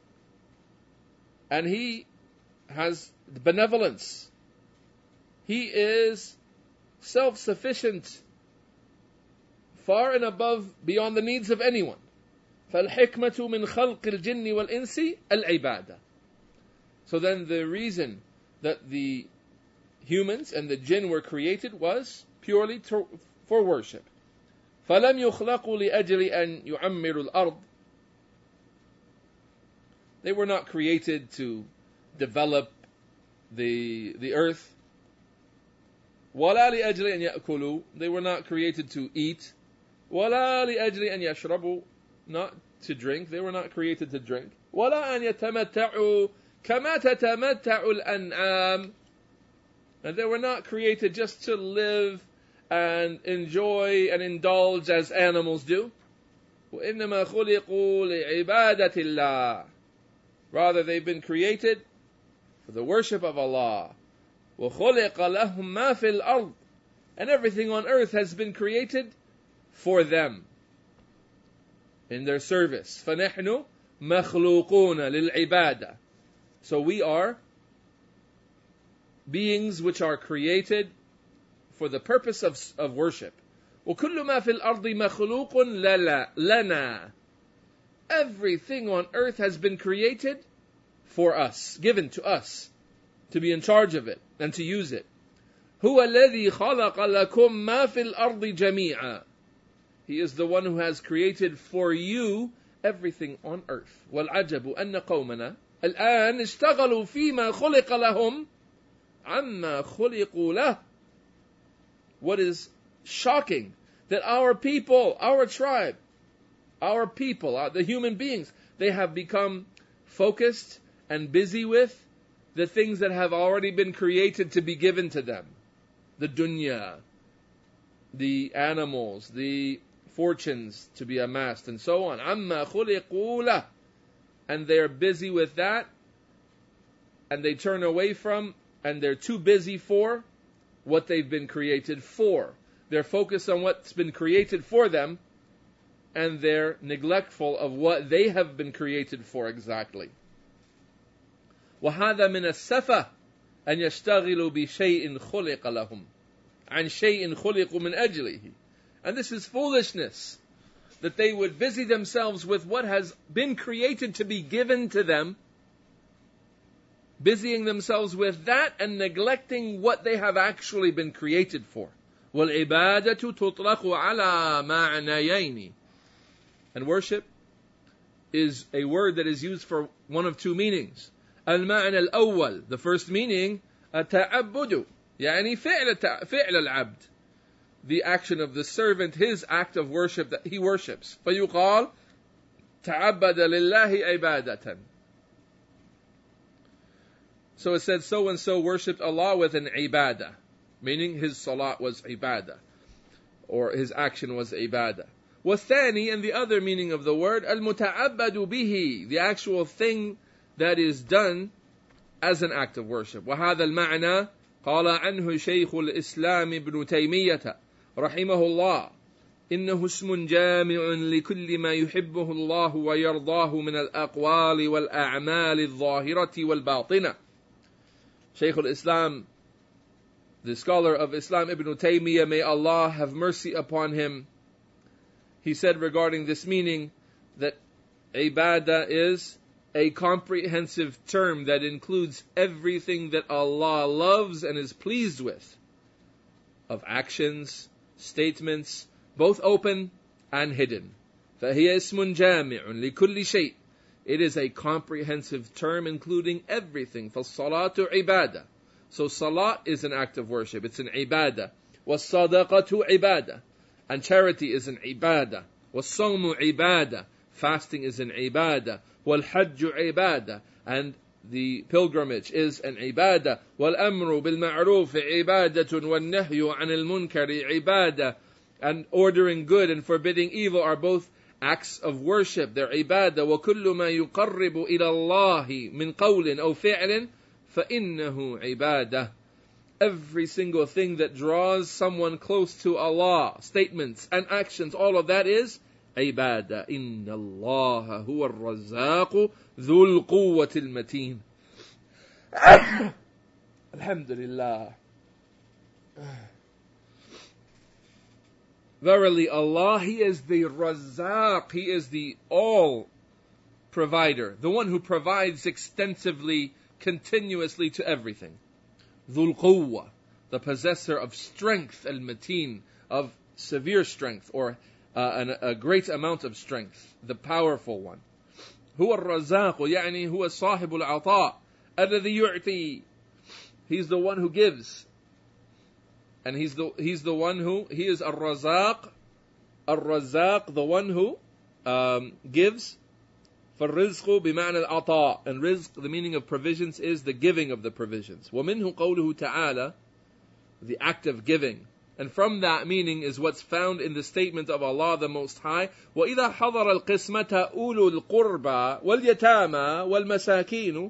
and He has benevolence. He is self-sufficient, far and above, beyond the needs of anyone. فَالْحِكْمَةُ مِنْ خَلْقِ الْجِنِّ وَالْإِنسِ الْعِبَادَةِ. So then the reason that the humans and the jinn were created was purely to, for worship. فَلَمْ يُخْلَقُوا لِأَجْلِ أَنْ يُعَمِّرُوا الْأَرْضِ. They were not created to develop the, the earth. وَلَا لِأَجْلِ أَنْ يَأْكُلُوا. They were not created to eat. وَلَا لِأَجْلِ أَنْ يَشْرَبُوا. Not to drink. They were not created to drink. وَلَا أَنْ يَتَمَتَّعُوا كَمَا تَتَمَتَّعُ الْأَنْعَامِ. And they were not created just to live and enjoy and indulge as animals do. وَإِنَّمَا خُلِقُوا لِعِبَادَةِ اللَّهِ. Rather, they've been created for the worship of Allah. وَخُلِقَ لَهُمْ مَا فِي الْأَرْضِ. And everything on earth has been created for them, in their service. فَنَحْنُ مَخْلُوقُونَ لِلْعِبَادَةِ. So we are beings which are created for the purpose of, of worship. وَكُلُّ مَا فِي الْأَرْضِ مَخْلُوقٌ لَنَا. Everything on earth has been created for us, given to us, to be in charge of it and to use it. هُوَ الَّذِي خَلَقَ لَكُمْ مَا فِي الْأَرْضِ جَمِيعًا. He is the one who has created for you everything on earth. وَالْعَجَبُ أَنَّ قَوْمَنَا الآن اشتغلوا فيما خلق لهم عما خلقوا له. What is shocking, that our people, our tribe, our people, the human beings, they have become focused and busy with the things that have already been created to be given to them. The dunya, the animals, the fortunes to be amassed, and so on. عما خلقوا له. And they're busy with that, and they turn away from, and they're too busy for what they've been created for. They're focused on what's been created for them, and they're neglectful of what they have been created for exactly. وَهَذَا مِنَ السَّفَةِ أَنْ يَشْتَغِلُوا بِشَيْءٍ خُلِقَ لَهُمْ عَنْ شَيْءٍ خُلِقُوا مِنْ أَجْلِهِ. And this is foolishness, that they would busy themselves with what has been created to be given to them, busying themselves with that and neglecting what they have actually been created for. وَالْعِبَادَةُ تُطْلَقُ عَلَى مَعْنَيَيْنِ. And worship is a word that is used for one of two meanings. الْمَعْنَى الْأَوَّلِ. The first meaning, التَّعَبُّدُ. يعني فعل فعل العبد. The action of the servant, his act of worship that he worships. فَيُقَالْ تَعَبَّدَ لِلَّهِ عِبَادَةً. So it said, so and so worshipped Allah with an ibadah, meaning his salat was ibadah, or his action was ibadah. والثاني, and the other meaning of the word, المتعبد به, the actual thing that is done as an act of worship. وهذا المعنى قال عنه شيخ الإسلام ابن تيمية رحمه الله إنه اسم جامع لكل ما يحبه الله ويرضاه من الأقوال والأعمال الظاهرة والباطنة. Shaykh al-Islam, the scholar of Islam, Ibn Taymiyyah, may Allah have mercy upon him, he said regarding this meaning that ibadah is a comprehensive term that includes everything that Allah loves and is pleased with, of actions, statements, both open and hidden. فَهِيَ اسْمٌ جَامِعٌ لِكُلِّ شَيْءٍ. It is a comprehensive term including everything. فَالصَّلَاةُ عِبَادَةٌ. So salat is an act of worship. It's an ibadah. وَالصَّدَقَةُ عِبَادَةٌ. And charity is an ibadah. وَالصَّوْمُ عِبَادَةٌ. Fasting is an ibadah. وَالْحَجُّ عِبَادَةٌ. And the pilgrimage is an ibadah. وَالْأَمْرُ بِالْمَعْرُوفِ عِبَادَةٌ وَالنَّهْيُ عَنِ الْمُنْكَرِ عِبَادَةٌ. And ordering good and forbidding evil are both acts of worship. They're ibadah. وَكُلُّ مَا يُقَرِّبُ إِلَى اللَّهِ مِنْ قَوْلٍ أَوْ فِعْلٍ فَإِنَّهُ عِبَادَةٌ. Every single thing that draws someone close to Allah, statements and actions, all of that is ibadah. إِنَّ اللَّهَ هُوَ الرَّزَّاقُ ذُو الْقُوَّةِ الْمَتِينَ. Alhamdulillah. Verily Allah, He is the Razzaq, He is the all provider, the one who provides extensively, continuously to everything. Dhul Quwwa, the possessor of strength, al-Mateen, of severe strength, or uh, an, a great amount of strength, the powerful one. Huwa al-Razzaq, يعني huwa صاحب العطاء الذي يعطي. He's the one who gives. And he's the he's the one who he is Ar-Razzaq, Ar-Razzaq, the one who um, gives. فالرزق بمعنى العطاء, and rizq, the meaning of provisions, is the giving of the provisions. ومنه قوله تعالى, the act of giving, and from that meaning is what's found in the statement of Allah the Most High. وإذا حضر القسمة أولو القربى واليتامى والمساكين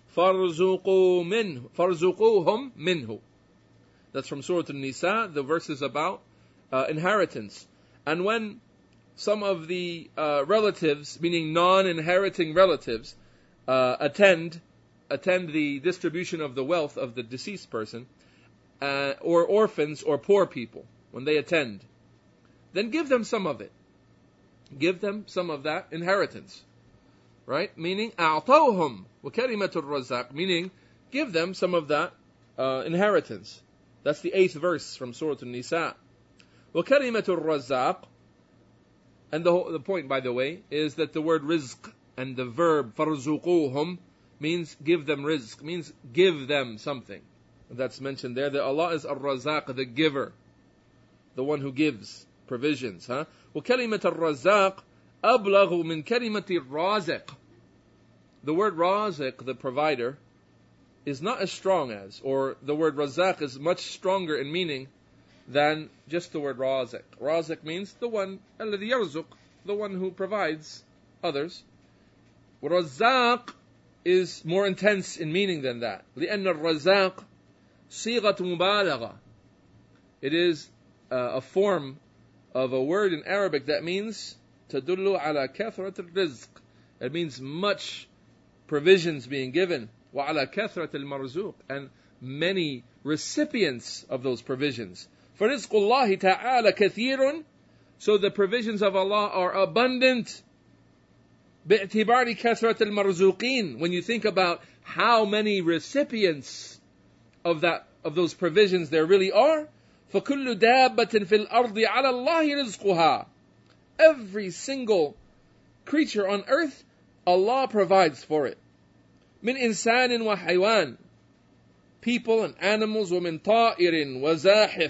فارزقوا منه فارزقوهم منه. That's from Surah An-Nisa, the verses about uh, inheritance. And when some of the uh, relatives, meaning non-inheriting relatives, uh, attend attend the distribution of the wealth of the deceased person, uh, or orphans or poor people, when they attend, then give them some of it. Give them some of that inheritance. Right? Meaning, أعطوهم وكلمة الرزاق, meaning, give them some of that uh, inheritance. That's the eighth verse from Surah An-Nisa. وَكَلِمَةُ الرَّزَّاقِ. And the, whole, the point, by the way, is that the word rizq and the verb فَرْزُقُوهُمْ means give them rizq, means give them something. That's mentioned there, that Allah is Ar-Razzaq, the giver, the one who gives provisions. Huh? وَكَلِمَةَ الرَّزَّاقِ أَبْلَغُ مِنْ كَلِمَةِ الرَّازِقِ. The word raziq, the provider, is not as strong as, or the word razaq is much stronger in meaning than just the word raziq. Raziq means the one, الذي يرزق, the one who provides others. Razaq is more intense in meaning than that. لأن الرزاق صيغة مبالغة. It is uh, a form of a word in Arabic that means تدل على كثرة الرزق. It means much provisions being given. وعلى كثرة المرزوق, and many recipients of those provisions. فرزق الله تعالى كثير, so the provisions of Allah are abundant. باعتبار كثرة المرزوقين, when you think about how many recipients of that of those provisions there really are. فكل دابة في الأرض على الله رزقها. Every single creature on earth, Allah provides for it. من إنسان وحيوان, people and animals, ومن طائر وزاحف,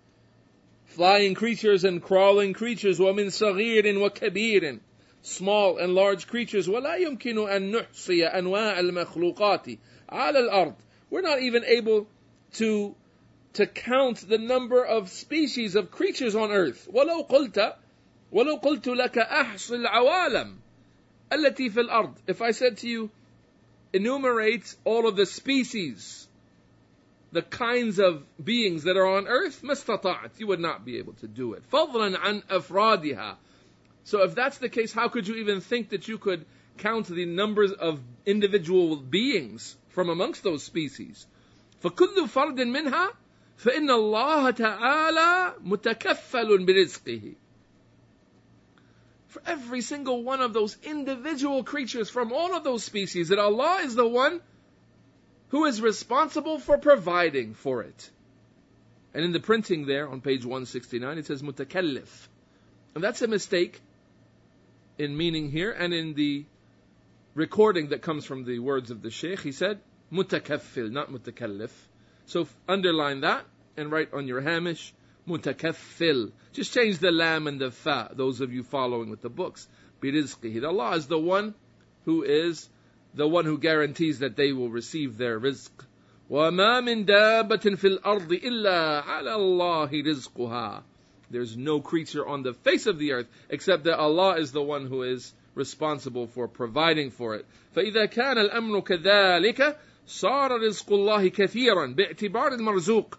flying creatures and crawling creatures, ومن صغير وكبير, small and large creatures. ولا يمكن أن نحصي أنواع المخلوقات على الأرض. We're not even able to to count the number of species of creatures on earth. ولو قلت, وَلَوْ قُلْتُ لَكَ أَحْصِ الْعَوَالَمِ الَّتِي فِي الْأَرْضِ. If I said to you, enumerate all of the species, the kinds of beings that are on earth, مَا اسْتَطَعْتَ, you would not be able to do it. فَضْلًا عَنْ أَفْرَادِهَا. So if that's the case, how could you even think that you could count the numbers of individual beings from amongst those species? فَكُلُّ فَرْدٍ مِنْهَا فَإِنَّ اللَّهَ تَعَالَى مُتَكَفَّلٌ بِرِزْقِهِ. For every single one of those individual creatures from all of those species, that Allah is the one who is responsible for providing for it. And in the printing there on page one sixty-nine, it says mutakallif. And that's a mistake in meaning here, and in the recording that comes from the words of the Shaykh, he said mutakaffil, not mutakallif. So underline that and write on your hamish mutakaffil. Just change the lam and the fa, those of you following with the books. Birizqihi. Allah is the one who is the one who guarantees that they will receive their rizq. وَمَا مِن دَابَّةٍ فِي الْأَرْضِ إِلَّا عَلَى اللَّهِ رِزْقُهَا. There's no creature on the face of the earth except that Allah is the one who is responsible for providing for it. فَإِذَا كَانَ الْأَمْرُ كَذَلِكَ صَارَ رِزْقُ اللَّهِ كَثِيرًا بِاعْتِبَارِ الْمَرْزُوقِ.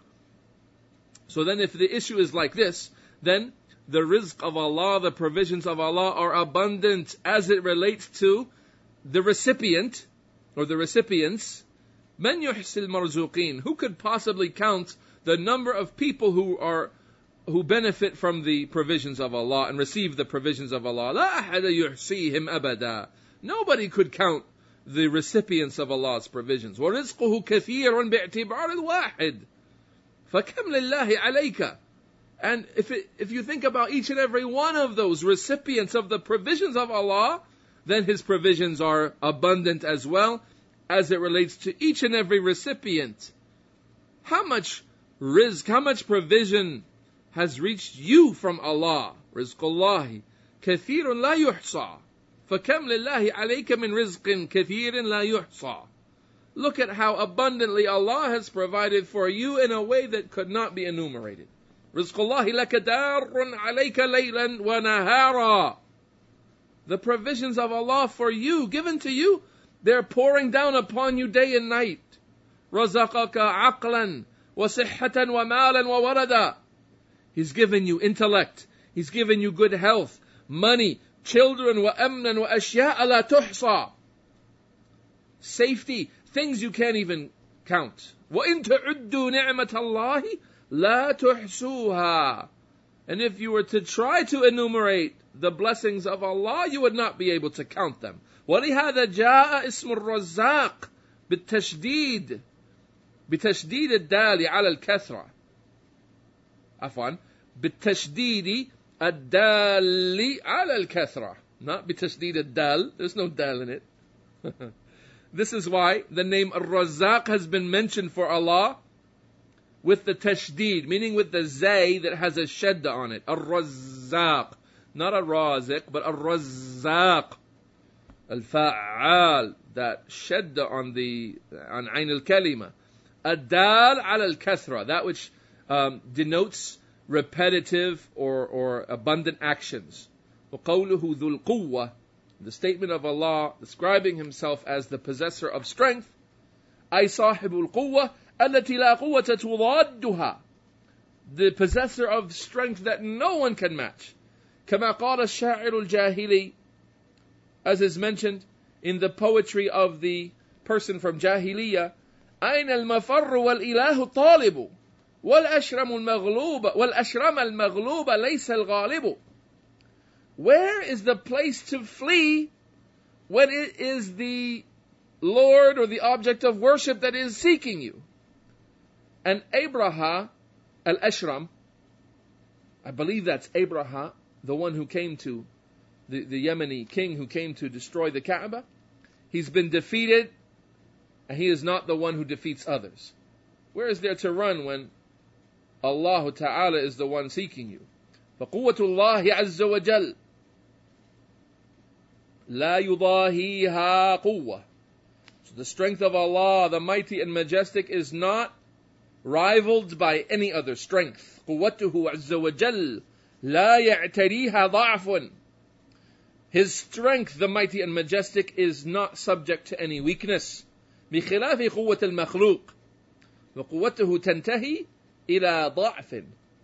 So then if the issue is like this, then the rizq of Allah, the provisions of Allah are abundant as it relates to the recipient or the recipients. مَنْ يُحْسِ الْمَرْزُوقِينَ. Who could possibly count the number of people who are who benefit from the provisions of Allah and receive the provisions of Allah? لَا أَحَدَ يُحْسِيهِمْ أَبَدًا. Nobody could count the recipients of Allah's provisions. وَرِزْقُهُ كَثِيرٌ بِاعْتِبَارِ الْوَاحِدِ فَكَمْ لِلَّهِ عَلَيْكَ. And if it, if you think about each and every one of those recipients of the provisions of Allah, then His provisions are abundant as well as it relates to each and every recipient. How much rizq, how much provision has reached you from Allah? Rizqullahi kathirun la yuhsa. فَكَمْ لِلَّهِ عَلَيْكَ مِنْ رِزْقٍ كَثِيرٍ لَا يُحْصَى. Look at how abundantly Allah has provided for you in a way that could not be enumerated. Rizqullahi laka darun alayka laylan wa nahara. The provisions of Allah for you, given to you, they're pouring down upon you day and night. رَزَقَكَ عَقْلًا وَصِحَّةً وَمَالًا وَوَلَدًا. He's given you intellect. He's given you good health, money, children, وَأَمْنًا وَأَشْيَاءَ لَا تُحْصَى. Safety, things you can't even count. وَإِن تَعُدُّوا نِعْمَةَ اللَّهِ لَا تُحْصُوهَا. And if you were to try to enumerate the blessings of Allah, you would not be able to count them. وَلِهَذَا جَاءَ اسْمُ الرَّزَّاقِ بِالتَّشْدِيدِ بِتَشْدِيدِ الدَّالِ عَلَى الْكَثْرَةِ. عفوا بالتشديد الدال على الكثرة. Not بتشديد الدال. There's no dal in it. This is why the name Ar-Razzaq has been mentioned for Allah with the tashdid, meaning with the zay that has a shadda on it. Ar-Razzaq. Not Ar-Raziq, but Ar-Razzaq. Al-Fa'al. That shadda on the on Ayn al-Kalima. Ad-Dal ala al-Kathra. That which um, denotes repetitive or, or abundant actions. وَقَوْلُهُ ذُو الْقُوَّةِ. The statement of Allah describing Himself as the possessor of strength. أي صاحب القوة التي لا قوة تضادها. The possessor of strength that no one can match. كما قال الشاعر الجاهلي. As is mentioned in the poetry of the person from Jahiliyyah. أين المفر والإله الطالب والأشرم المغلوب والأشرم المغلوب ليس الغالب. Where is the place to flee when it is the Lord or the object of worship that is seeking you? And Abraha al-Ashram, I believe that's Abraha, the one who came to, the, the Yemeni king who came to destroy the Kaaba, he's been defeated, and he is not the one who defeats others. Where is there to run when Allah Ta'ala is the one seeking you? فَقُوَّةُ اللَّهِ عَزَّ وَجَلَّ لَا يُضَاهِيهَا قُوَّةٌ. So the strength of Allah, the mighty and majestic, is not rivaled by any other strength. قُوَّتُهُ عَزَّ وَجَلَّ لا يعتريها ضعف. His strength, the mighty and majestic, is not subject to any weakness. بخلاف قوة المخلوق وقوته تنتهي إلى ضعف.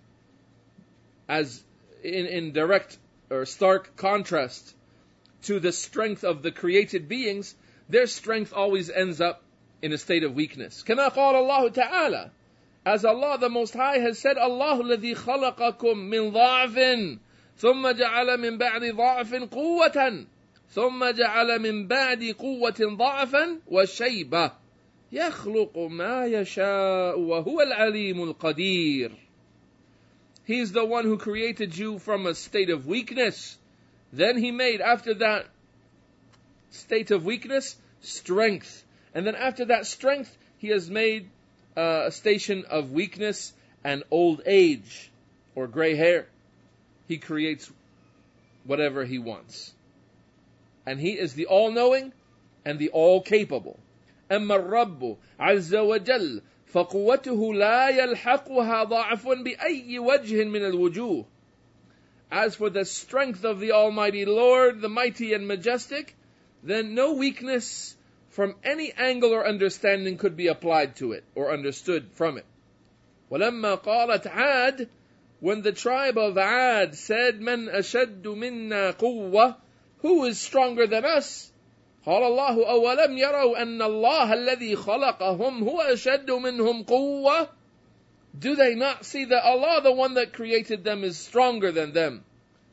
As in, in direct or stark contrast to the strength of the created beings, their strength always ends up in a state of weakness. كما قال الله تعالى, as Allah the Most High has said, الله الذي خلقكم من ضعف ثم جعل من بعد ضعف قوة ثم جعل من بعد قوة ضعفا وشيبة يخلق ما يشاء وهو العليم القدير. He is the one who created you from a state of weakness. Then He made, after that state of weakness, strength. And then after that strength, He has made uh, a station of weakness and old age or gray hair. He creates whatever He wants. And He is the all-knowing and the all-capable. أما الرب عز وجل فقوته لا يلحقها ضعف بأي وجه من الوجوه. As for the strength of the Almighty Lord, the mighty and majestic, then no weakness from any angle or understanding could be applied to it or understood from it. وَلَمَّا قَالَتْ عَادٍ, when the tribe of Ad said, مَنْ أَشَدُّ مِنَّا قُوَّةً, who is stronger than us? قال الله أولم يروا أن الله الذي خلقهم هو أشد منهم قوة. Do they not see that Allah, the one that created them, is stronger than them,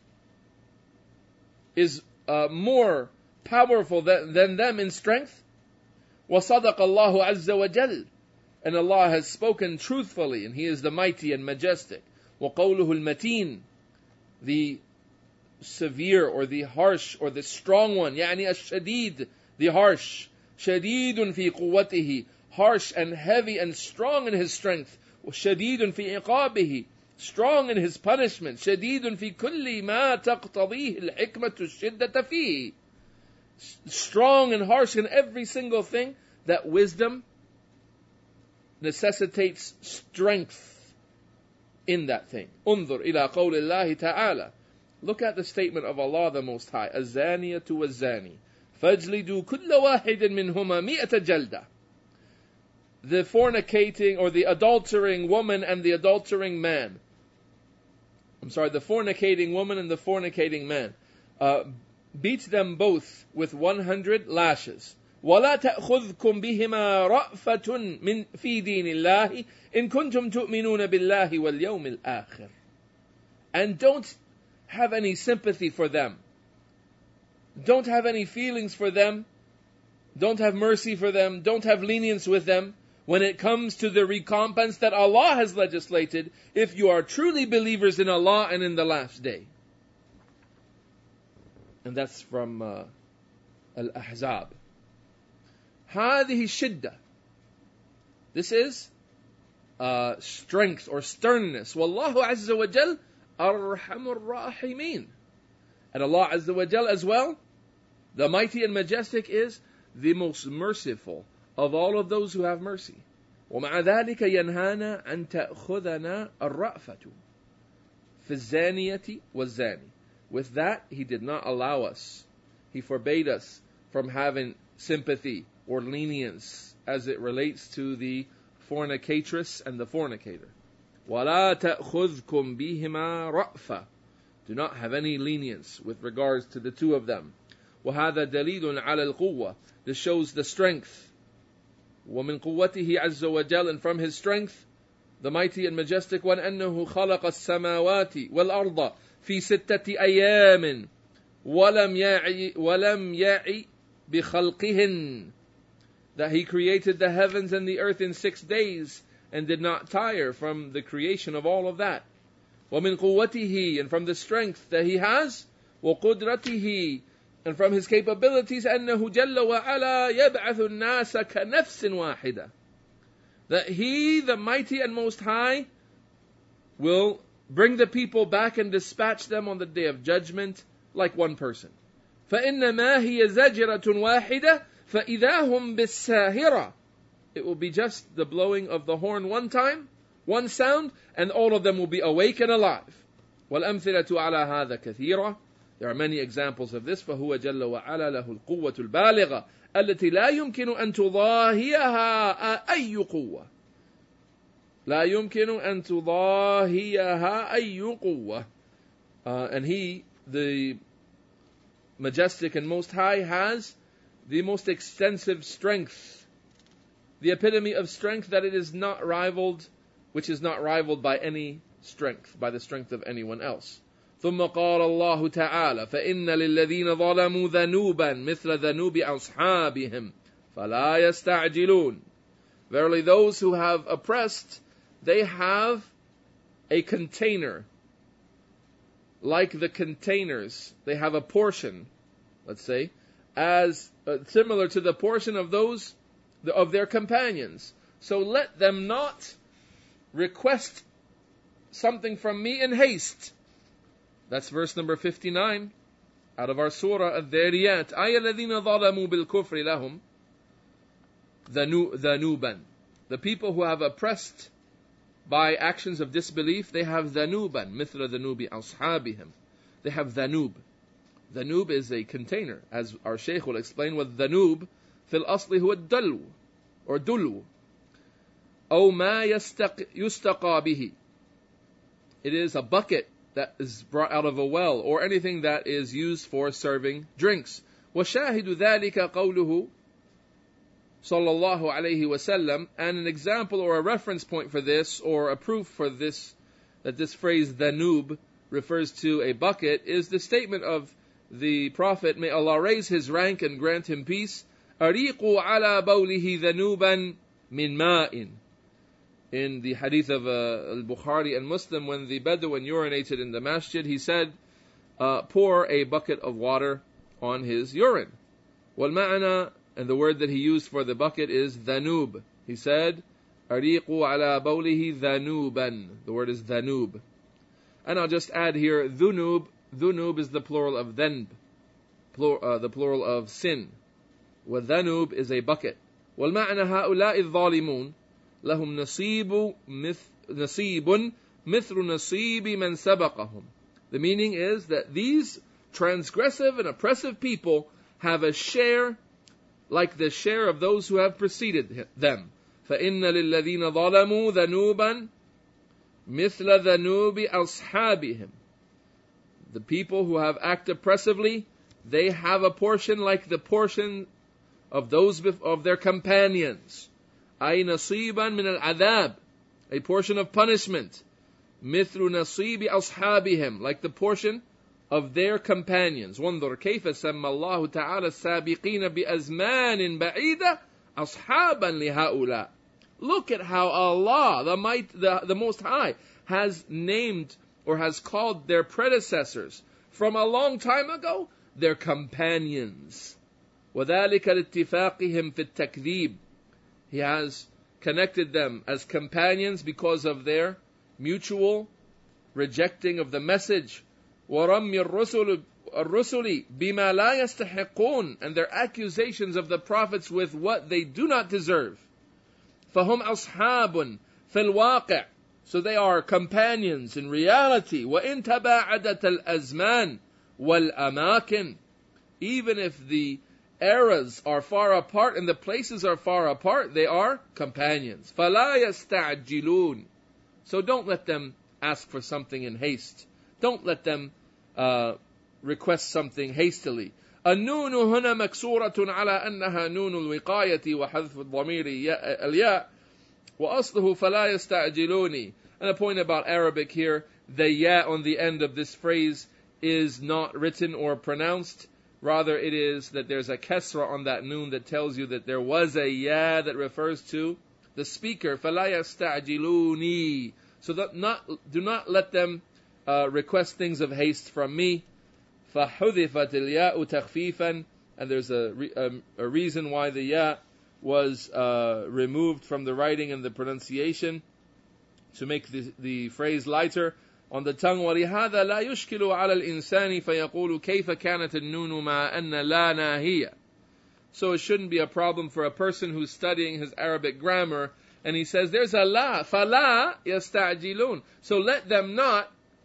is uh, more powerful than, than them in strength? وصدق الله عز وجل, and Allah has spoken truthfully, and He is the mighty and majestic. وقوله المتين, the severe or the harsh or the strong one, يعني الشديد, the harsh, شديد في قوته, harsh and heavy and strong in His strength, وشديد في عقابه, strong in His punishment, شديد في كل ما تقتضيه الحكمة الشدة فيه, strong and harsh in every single thing that wisdom necessitates strength in that thing. انظر إلى قول الله تعالى, look at the statement of Allah the Most High, الزانية والزاني فاجلدوا كل واحد منهما مئة جلدة. The fornicating or the adultering woman and the adultering man, I'm sorry, the fornicating woman and the fornicating man, uh, beat them both with one hundred lashes. وَلَا تَأْخُذْكُمْ بِهِمَا رَأْفَةٌ مِنْ فِي دِينِ اللَّهِ إِن كُنْتُمْ تُؤْمِنُونَ بِاللَّهِ وَالْيَوْمِ الْآخِرِ. And don't have any sympathy for them. Don't have any feelings for them. Don't have mercy for them. Don't have lenience with them when it comes to the recompense that Allah has legislated if you are truly believers in Allah and in the last day. And that's from uh, Al-Ahzab. هذه الشدة. This is uh, strength or sternness. وَاللَّهُ عَزَّ وَجَلَّ أَرْحَمُ الرَّاحِمِينَ. And Allah Azza wa Jal as well, the mighty and majestic, is the most merciful of all of those who have mercy. وَمَعَ ذَلِكَ يَنْهَانَا أَن تَأْخُذَنَا الرَّأْفَةُ فِي الزَّانِيَةِ وَالزَّانِي. With that, He did not allow us. He forbade us from having sympathy or lenience as it relates to the fornicatress and the fornicator. وَلَا تَأْخُذْكُمْ بِهِمَا رَأْفَةٌ. Do not have any lenience with regards to the two of them. وَهَذَا دَلِيلٌ عَلَى الْقُوَّةِ. This shows the strength. وَمِنْ قُوَّتِهِ عَزَّ وَجَلَّ. And from His strength, the mighty and majestic one, أَنَّهُ خَلَقَ السَّمَاوَاتِ وَالْأَرْضَ فِي سِتَّةِ أَيَّامٍ وَلَمْ يَعِي وَلَمْ يَعِي بِخَلْقِهِنْ. That He created the heavens and the earth in six days and did not tire from the creation of all of that. وَمِنْ قُوَّتِهِ. And from the strength that He has, وَقُدْرَتِهِ. And from His capabilities, أَنَّهُ جَلَّ وَعَلَى يَبْعَثُ النَّاسَ كَنَفْسٍ وَاحِدَةٍ. That He, the mighty and most high, will bring the people back and dispatch them on the day of judgment like one person. فَإِنَّمَا هِيَ زَجْرَةٌ وَاحِدَةٌ فَإِذَا هُمْ بِالسَّاهِرَةِ. It will be just the blowing of the horn one time, one sound, and all of them will be awake and alive. وَالْأَمْثِلَةُ عَلَى هَذَا كَثِيرًا. There are many examples of this. فَهُوَ جَلَّ وَعَلَى لَهُ الْقُوَّةُ الْبَالِغَةُ التي لا يمكن أن تضاهيها أي قوة. لا يمكن أن تضاهيها أي قوة. Uh, and he, the majestic and most high, has the most extensive strength, the epitome of strength that it is not rivaled, which is not rivaled by any strength, by the strength of anyone else. ثم قال الله تعالى فإن للذين ظلموا ذنوبا مثل ذنوب أصحابهم فلا يستعجلون. Verily those who have oppressed, they have a container, like the containers, they have a portion, let's say, as uh, similar to the portion of those of their companions. So let them not request something from me in haste. That's verse number fifty-nine out of our surah Al-Dhariyat. أَيَ الَّذِينَ ظَلَمُوا بِالْكُفْرِ لَهُمْ ذَنُوبًا. The people who have oppressed by actions of disbelief, they have ذَنُوبًا مِثْلَ ذَنُوبِ أَصْحَابِهِمْ. They have ذَنُوب. ذَنُوب is a container, as our Shaykh will explain. وَالذَّنُوب فِي الْأَصْلِ هُوَ الدَّلْوُ or دُلْوُ أو ما يستقى به. It is a bucket that is brought out of a well, or anything that is used for serving drinks. وَشَاهِدُ ذَلِكَ قَوْلُهُ صلى الله عليه وسلم. And an example or a reference point for this, or a proof for this, that this phrase ذَنُوب refers to a bucket, is the statement of the Prophet, may Allah raise his rank and grant him peace, أَرِيقُوا عَلَى بَوْلِهِ ذَنُوبًا مِنْ مَاءٍ. In the hadith of uh, Al-Bukhari and Muslim, when the Bedouin urinated in the masjid, he said, uh, pour a bucket of water on his urine. وَالْمَعْنَى, and the word that he used for the bucket is ذَنُوب. He said, أَرِيقُوا عَلَى بَوْلِهِ ذَنُوبًا. The word is ذَنُوب. And I'll just add here, ذُنُوب. ذُنُوب is the plural of ذنب, Plur, uh, the plural of sin. وَذَنُوب is a bucket. وَالْمَعْنَى هَؤُلَاءِ الظَّالِمُونَ لهم نصيب نصيب مثل نصيب من سبقهم. The meaning is that these transgressive and oppressive people have a share like the share of those who have preceded them. فإن للذين ظلموا ذنوبا مثل ذنوب أصحابهم. The people who have acted oppressively, they have a portion like the portion of those of their companions. أي نصيبا من العذاب, a portion of punishment. مثل نصيب أصحابهم, like the portion of their companions. وانظر كيف سمى الله تعالى السابقين بأزمان بعيدة أصحابا لهؤلاء. Look at how Allah, the might, the, the Most High, has named or has called their predecessors from a long time ago their companions. وذلك لاتفاقهم في التكذيب. He has connected them as companions because of their mutual rejecting of the message. وَرَمْيِ الرُّسُلِ بِمَا لَا يَسْتَحِقُونَ, and their accusations of the prophets with what they do not deserve. فَهُمْ أَصْحَابٌ فِي الْوَاقِعِ, so they are companions in reality. وَإِن تَبَاعَدَتَ الْأَزْمَانِ وَالْأَمَاكِنِ, even if the eras are far apart and the places are far apart, they are companions. فَلَا يَسْتَعْجِلُونَ, so don't let them ask for something in haste. Don't let them uh, request something hastily. النون هنا مكسورة على أنها نون الوقاية وحذف الضمير الياء وأصله فلا يستعجلوني. And a point about Arabic here, the ya on the end of this phrase is not written or pronounced. Rather, it is that there's a kesra on that noon that tells you that there was a ya that refers to the speaker. فَلَا يَسْتَعْجِلُونِي, so that not, do not let them uh, request things of haste from me. فَحُذِفَتِ الْيَاءُ تَخْفِيفًا, and there's a, re, um, a reason why the ya was uh, removed from the writing and the pronunciation, to make the, the phrase lighter on the tongue. وَلِهَذَا لَا يُشْكِلُ عَلَى الْإِنسَانِ فَيَقُولُ كَيْفَ كَانَتِ النُّونُ مَا أَنَّ لَا نَاهِيَ. So it shouldn't be a problem for a person who's studying his Arabic grammar, and he says, there's a la, فَلَا يَسْتَعْجِلُونَ, so let them not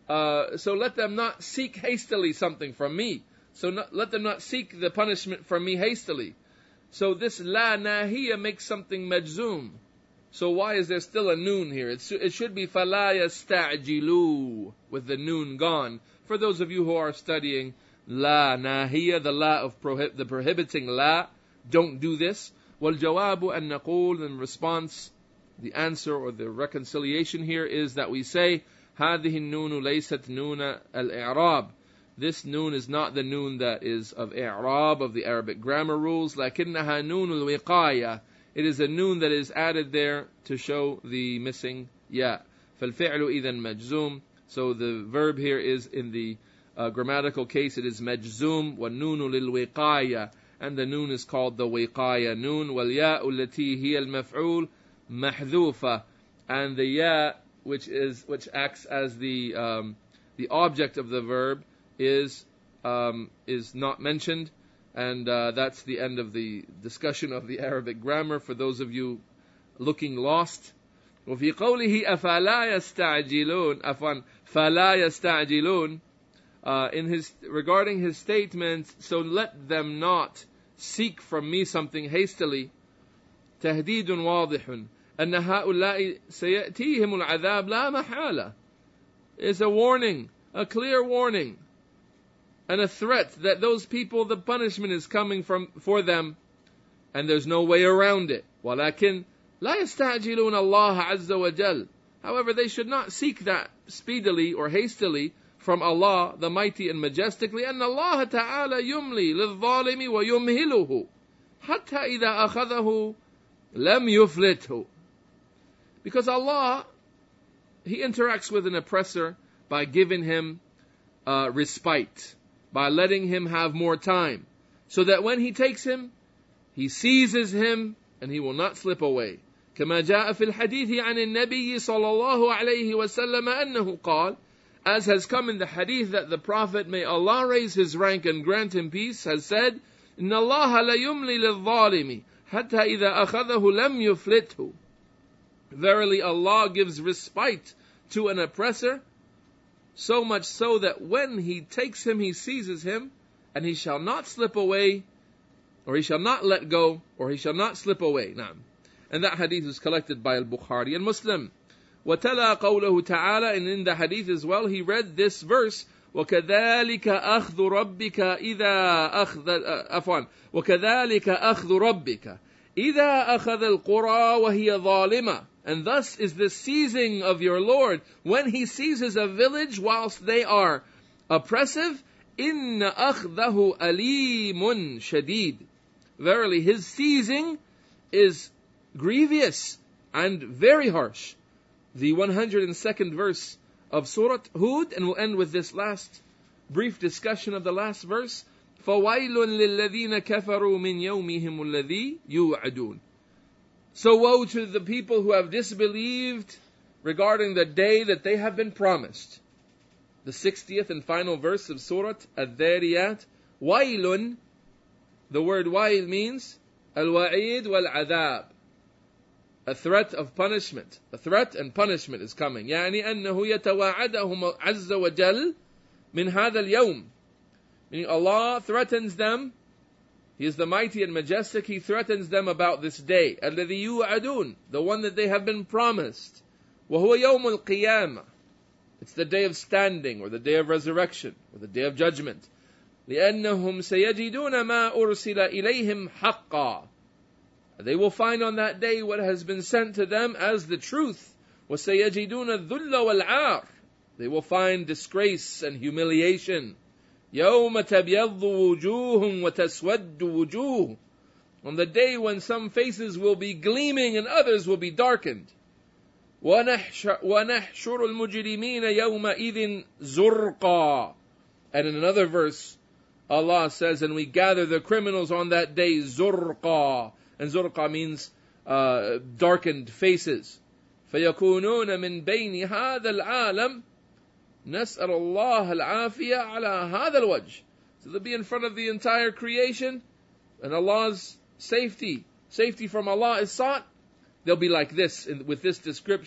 uh, so let them not seek hastily something from me. So not, let them not seek the punishment from me hastily. So this la nahiya makes something majzoom. So why is there still a noon here? It's, it should be فَلَا يَسْتَعْجِلُوا with the noon gone. For those of you who are studying la nahiya, the la of prohib- the prohibiting la, don't do this. وَالْجَوَابُ أَن نَقُولُ in response, the answer or the reconciliation here is that we say هذه النون ليست نون الإعراب. This noon is not the noon that is of i'rab, of the Arabic grammar rules. لكنها نون الوقاية. It is a noon that is added there to show the missing ya. فالفعل إذن مجزوم. So the verb here is in the uh, grammatical case, it is مجزوم. والنون للوقاية. And the noon is called the wiqaya noon. وَالْيَاءُ الَّتِي هِيَ الْمَفْعُولُ مَحْذُوفَةٌ. And the ya, which is which acts as the um, the object of the verb, is um, is not mentioned. And uh, that's the end of the discussion of the Arabic grammar for those of you looking lost. وفي قوله أفلا يستعجلون أفن فلا يستعجلون uh, in his regarding his statement, so let them not seek from me something hastily. تهديد واضح أن هؤلاء سيأتيهم العذاب لا محالة is a warning, a clear warning, and a threat that those people, the punishment is coming from for them, and there's no way around it. ولكن لا يستعجلون الله عز وجل. However, they should not seek that speedily or hastily from Allah, the mighty and majestically. أن الله تعالى يملي للظالم ويمهله حتى إذا أخذه لم يفلته. Because Allah, He interacts with an oppressor by giving him uh, respite, by letting him have more time, so that when He takes him, He seizes him and he will not slip away. كما جاء في الحديث عن النبي صلى الله عليه وسلم أنه قال, as has come in the hadith that the Prophet, may Allah raise his rank and grant him peace, has said, إن الله ليملي للظالم حتى إذا أخذه لم يفلته. Verily Allah gives respite to an oppressor, so much so that when He takes him, He seizes him, and he shall not slip away, or he shall not let go, or he shall not slip away. Naam. And that hadith is collected by Al-Bukhari and Muslim. وَتَلَا قَوْلَهُ تَعَالَى, and in the hadith as well, he read this verse, وَكَذَلِكَ أَخْذُ رَبِّكَ إِذَا أَخْذَ أَفْوَانْ وَكَذَلِكَ أَخْذُ رَبِّكَ إِذَا أَخَذَ الْقُرَى وَهِيَ ظَالِمَةٌ. And thus is the seizing of your Lord when He seizes a village whilst they are oppressive. إِنَّ أَخْذَهُ أَلِيمٌ شَدِيدٌ. Verily, His seizing is grievous and very harsh. The one hundred second verse of Surah Hud, and we'll end with this last brief discussion of the last verse. فَوَيْلٌ لِلَّذِينَ كَفَرُوا مِنْ يَوْمِهِمُ الَّذِي يُوعَدُونَ. So woe to the people who have disbelieved regarding the day that they have been promised. The sixtieth and final verse of Surah Ad-Dhariyat. Wailun, the word wail means al-wa'id wal-adhab, a threat of punishment. A threat and punishment is coming. يعني أنه يتواعدهم عز وجل من هذا اليوم. Meaning Allah threatens them. He is the mighty and majestic. He threatens them about this day. الذي يوعدون, the one that they have been promised. وهو يوم القيامة. It's the day of standing, or the day of resurrection, or the day of judgment. لأنهم سيجدون ما أرسل إليهم حقا. They will find on that day what has been sent to them as the truth. وسيجدون الذل والعار. They will find disgrace and humiliation. يوم تبيض وجوه وتسود وجوه. On the day when some faces will be gleaming and others will be darkened. وَنَحْشُرُ الْمُجْرِمِينَ يَوْمَئِذٍ زُرْقًا. And in another verse, Allah says, and we gather the criminals on that day, زُرْقًا. And زُرْقًا means uh, darkened faces. فَيَكُونُونَ مِنْ بَيْنِ هَذَا الْعَالَمِ نَسْأَلَ اللَّهَ الْعَافِيَةَ عَلَى هَذَا الْوَجْهِ. So they'll be in front of the entire creation, and Allah's safety, safety from Allah is sought. They'll be like this, in, with this description.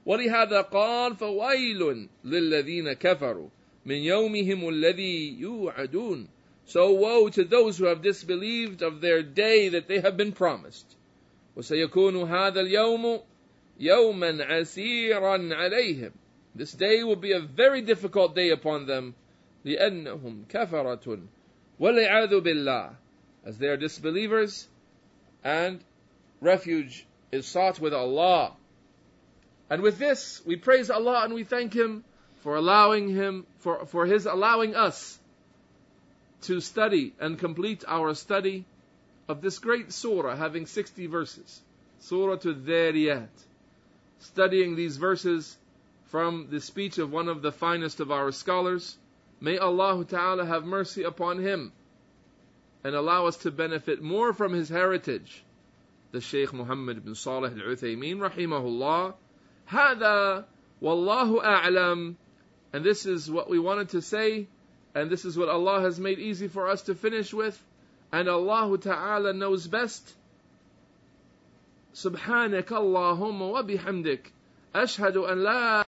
ولهذا قال فويل للذين كفروا من يومهم الذي يوعدون. So woe to those who have disbelieved of their day that they have been promised. وسيكون هذا اليوم يوما عسيرا عليهم. This day will be a very difficult day upon them. لأنهم كفرة والعياذ بالله, as they are disbelievers, and refuge is sought with Allah. And with this, we praise Allah and we thank Him for allowing Him, for, for His allowing us to study and complete our study of this great surah having sixty verses. Surah Al-Dhariyat. Studying these verses from the speech of one of the finest of our scholars. May Allah Ta'ala have mercy upon him and allow us to benefit more from his heritage. The Shaykh Muhammad ibn Salih al-Uthaymeen rahimahullah. Hada wallahu a'lam. And this is what we wanted to say, and this is what Allah has made easy for us to finish with, and Allah Ta'ala knows best. Subhanak Allahumma wa bihamdik. Ashhadu an la